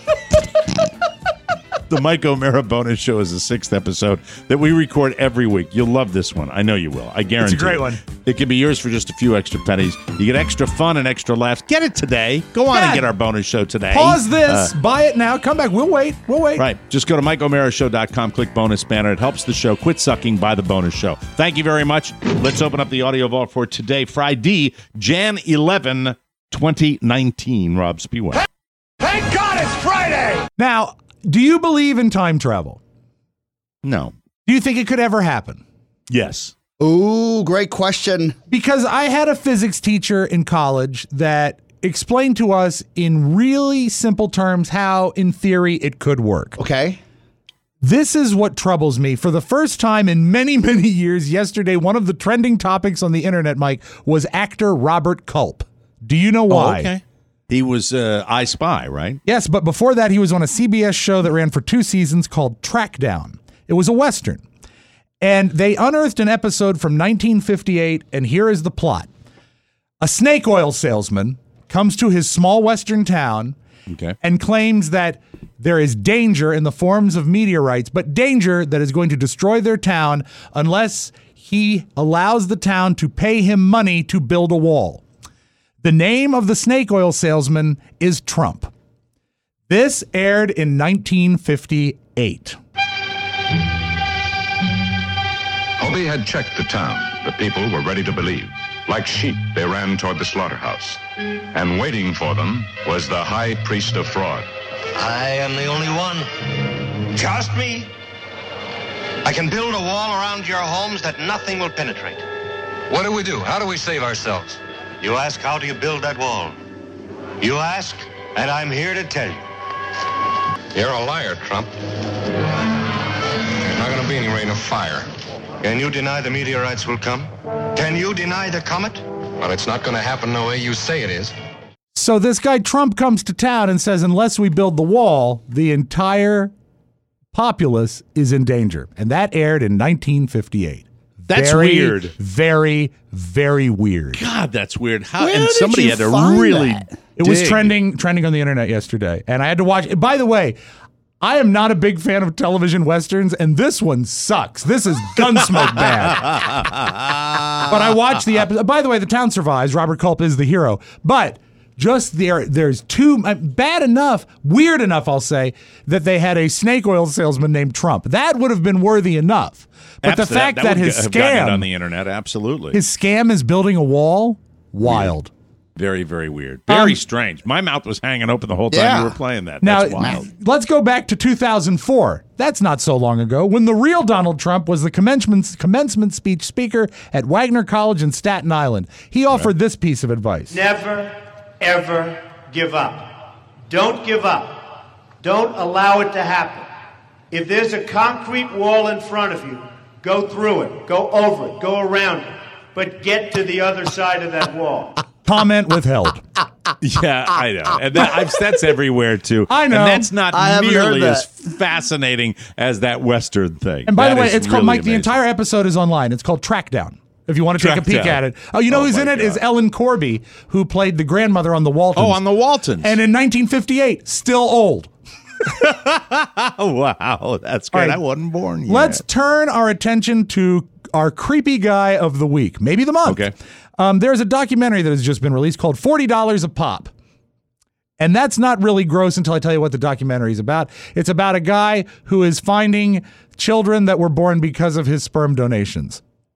The Mike O'Mara bonus show is the 6th episode that we record every week. You'll love this one. I know you will. I guarantee. It's a great one. It can be yours for just a few extra pennies. You get extra fun and extra laughs. Get it today. Go on and get our bonus show today. Pause this. Buy it now. Come back. We'll wait. Right. Just go to MikeO'MaraShow.com. Click bonus banner. It helps the show. Quit sucking. Buy the bonus show. Thank you very much. Let's open up the audio vault for today, Friday, Jan 11, 2019. Rob Spiewak. Thank God it's Friday! Now, do you believe in time travel? No. Do you think it could ever happen? Yes. Ooh, great question. Because I had a physics teacher in college that explained to us in really simple terms how, in theory, it could work. Okay. This is what troubles me. For the first time in many, many years, yesterday, one of the trending topics on the internet, Mike, was actor Robert Culp. Do you know why? Oh, okay. He was I Spy, right? Yes, but before that, he was on a CBS show that ran for 2 seasons called Trackdown. It was a Western. And they unearthed an episode from 1958, and here is the plot. A snake oil salesman comes to his small Western town and claims that there is danger in the forms of meteorites, but danger that is going to destroy their town unless he allows the town to pay him money to build a wall. The name of the snake oil salesman is Trump. This aired in 1958. Hobie had checked the town. The people were ready to believe. Like sheep, they ran toward the slaughterhouse. And waiting for them was the high priest of fraud. I am the only one. Trust me. I can build a wall around your homes that nothing will penetrate. What do we do? How do we save ourselves? You ask, how do you build that wall? You ask, and I'm here to tell you. You're a liar, Trump. There's not going to be any rain of fire. Can you deny the meteorites will come? Can you deny the comet? Well, it's not going to happen the way you say it is. So this guy Trump comes to town and says, unless we build the wall, the entire populace is in danger. And that aired in 1958. That's weird. Very, very weird. God, that's weird. How? Where And did somebody you had to find really. that? It was dig. trending on the internet yesterday, and I had to watch it. By the way, I am not a big fan of television westerns, and this one sucks. This is Gunsmoke bad. But I watched the episode. By the way, the town survives. Robert Culp is the hero. But just there's too bad enough, weird enough, I'll say, that they had a snake oil salesman named Trump. That would have been worthy enough. But the fact that his have gotten it on scam, the internet, absolutely, his scam is building a wall, wild. very, very weird, very strange. My mouth was hanging open the whole time you were playing that. Now, That's wild. let's go back to 2004. That's not so long ago, when the real Donald Trump was the commencement speech speaker at Wagner College in Staten Island. He offered this piece of advice. Never, ever give up. Don't give up. Don't allow it to happen. If there's a concrete wall in front of you, go through it, go over it, go around it, but get to the other side of that wall. Comment withheld. Yeah, I know. And that's everywhere, too. I know. And that's not I haven't heard nearly that. as fascinating as that Western thing. And by the That way, is it's called, really Mike, the amazing. entire episode is online. It's called Trackdown, if you want to take a peek Trackdown. at it. Oh, you know Oh, who's in my it? Is God. Ellen Corby, who played the grandmother on The Waltons. Oh, on the Waltons. And in 1958, still old. Oh, wow. That's great. All right. I wasn't born yet. Let's turn our attention to our creepy guy of the week, maybe the month. Okay. There's a documentary that has just been released called $40 a Pop. And that's not really gross until I tell you what the documentary is about. It's about a guy who is finding children that were born because of his sperm donations.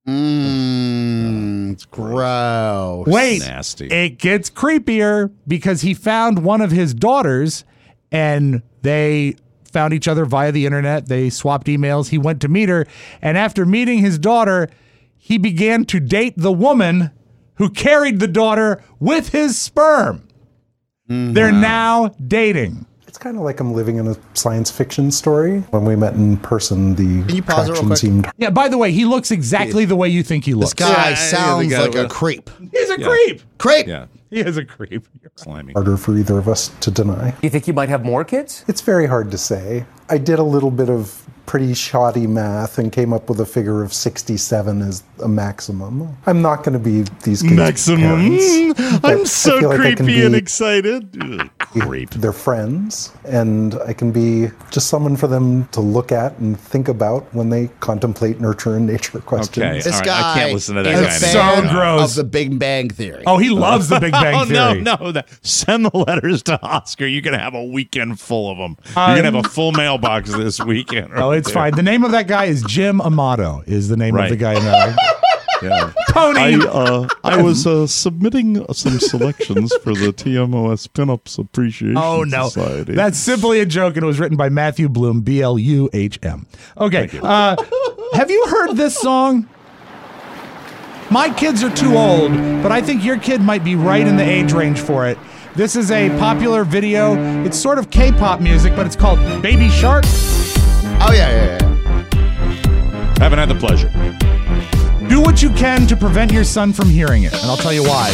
It's gross. Wait, Nasty. It gets creepier because he found one of his daughters and they found each other via the internet. They swapped emails. He went to meet her. And after meeting his daughter, he began to date the woman who carried the daughter with his sperm. They're now dating. It's kind of like I'm living in a science fiction story. When we met in person, the Can you pause it real attraction quick? seemed... Yeah, by the way, he looks exactly the way you think he looks. This guy sounds like a creep. He's a creep. Creep. Yeah. He is a creep. Slimy. harder for either of us to deny. You think you might have more kids? It's very hard to say. I did a little bit of pretty shoddy math and came up with a figure of 67 as a maximum. I'm not going to be these kids' parents, but I'm I so feel like I can creepy and be excited. Ugh, creep. their friends, and I can be just someone for them to look at and think about when they contemplate nurture and nature questions. Okay. This All right, guy I can't listen to that is guy a fan So gross. of the Big Bang Theory. Oh, he loves the Big Bang Theory. No. Send the letters to Oscar. You're going to have a weekend full of them. You're going to have a full mailbox this weekend. Oh, it's fine. The name of that guy is Jim Amato, is the name of Right. the guy in that. Yeah. Tony! I was submitting some selections for the TMOS Pinups Appreciation Society. That's simply a joke, and it was written by Matthew Bloom, Bluhm. Okay, have you heard this song? My kids are too old, but I think your kid might be right in the age range for it. This is a popular video. It's sort of K-pop music, but it's called Baby Shark. Oh, yeah. Haven't had the pleasure. Do what you can to prevent your son from hearing it, and I'll tell you why.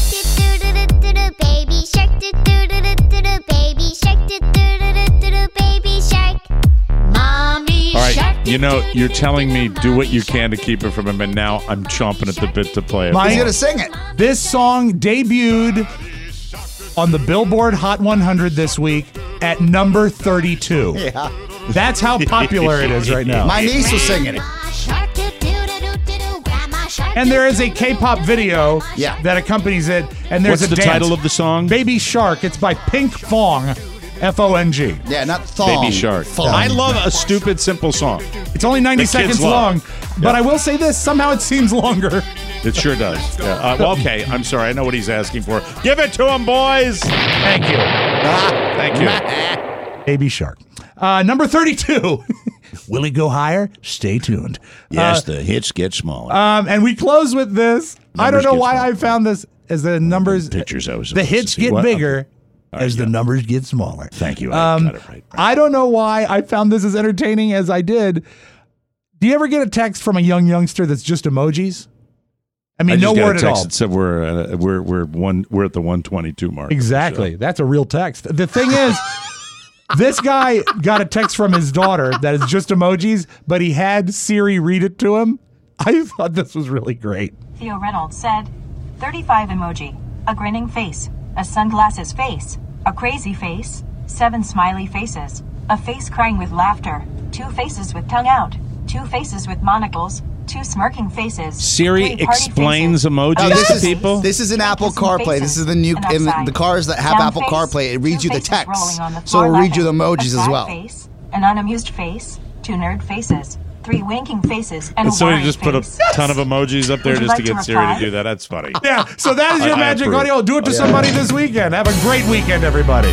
Baby shark, baby shark, baby shark. Mommy All right, shark. you know, you're telling me do what you can to keep it from him, and now I'm chomping at the bit to play it. He's going to sing it. This song debuted on the Billboard Hot 100 this week at number 32. Yeah. That's how popular it is right now. My niece was singing it. And there is a K-pop video Yeah. that accompanies it. And there's What's a the dance. title of the song? Baby Shark. It's by Pink Fong, F-O-N-G. Yeah, not thong. Baby Shark. Thong. I love a stupid, simple song. It's only 90 The kids seconds love. long. But I will say this, somehow it seems longer. It sure does. Yeah. Well, okay, I'm sorry. I know what he's asking for. Give it to him, boys. Thank you. Thank you. Baby Shark. Number 32. Will it go higher? Stay tuned. Yes, the hits get smaller. And we close with this. I don't Numbers know get why smaller. I found this as the numbers. Pictures I was The supposed to hits see. get What? bigger All right, as the numbers get smaller. Thank you. I got it right. I don't know why I found this as entertaining as I did. Do you ever get a text from a youngster that's just emojis? I mean, no just got word a at text all. that said we're at the 122 mark. Exactly. That's a real text. The thing is, this guy got a text from his daughter that is just emojis, but he had Siri read it to him. I thought this was really great. Theo Reynolds said, 35 emoji, a grinning face, a sunglasses face, a crazy face, 7 smiley faces, a face crying with laughter, 2 faces with tongue out, 2 faces with monocles, 2 smirking faces. Siri 3 party explains faces. emojis to people. This is an Apple CarPlay. This is the new and in upside. the cars that have Down Apple face, CarPlay. It reads 2 you the faces text, rolling on the so floor it'll read you the laughing, emojis a as sad well. Face, an unamused face, 2 nerd faces, 3 winking faces, and And a so he worried just put a face. ton of emojis up there Would you just to like to get Siri to reply? do that. That's funny. Yeah, so that is your I magic approve. audio. Do it to somebody this weekend. Have a great weekend, everybody.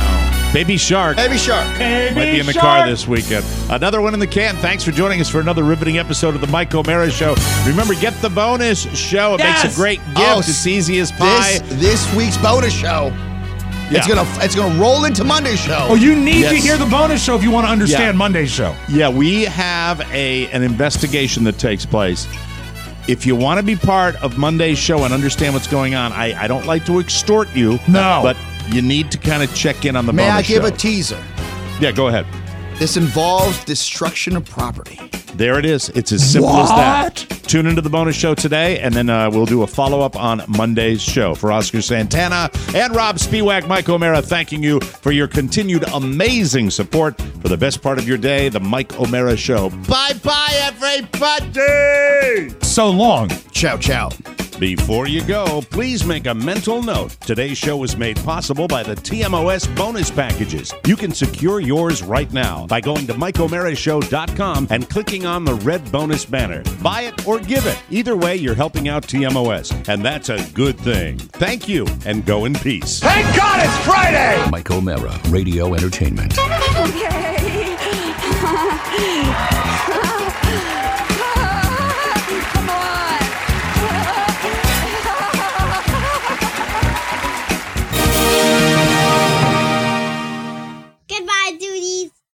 Baby Shark. Baby Shark. Might be in the car this weekend. Another one in the can. Thanks for joining us for another riveting episode of the Mike O'Mara Show. Remember, get the bonus show. It makes a great gift. Oh, It's easy as pie. This week's bonus show. It's gonna roll into Monday's show. Oh, you need to Yes. hear the bonus show if you want to understand Yeah. Monday's show. Yeah, we have an investigation that takes place. If you want to be part of Monday's show and understand what's going on, I don't like to extort you. No. But you need to kind of check in on the May bonus I give show. a teaser? Yeah, go ahead. This involves destruction of property. There it is. It's as simple as that. Tune into the bonus show today, and then we'll do a follow-up on Monday's show. For Oscar Santana and Rob Spiewak, Mike O'Mara, thanking you for your continued amazing support for the best part of your day, the Mike O'Mara Show. Bye-bye, everybody! So long. Ciao, ciao. Before you go, please make a mental note. Today's show was made possible by the TMOS bonus packages. You can secure yours right now by going to MikeO'MaraShow.com and clicking on the red bonus banner. Buy it or give it. Either way, you're helping out TMOS, and that's a good thing. Thank you, and go in peace. Thank God it's Friday! Mike O'Mara, Radio Entertainment. Okay.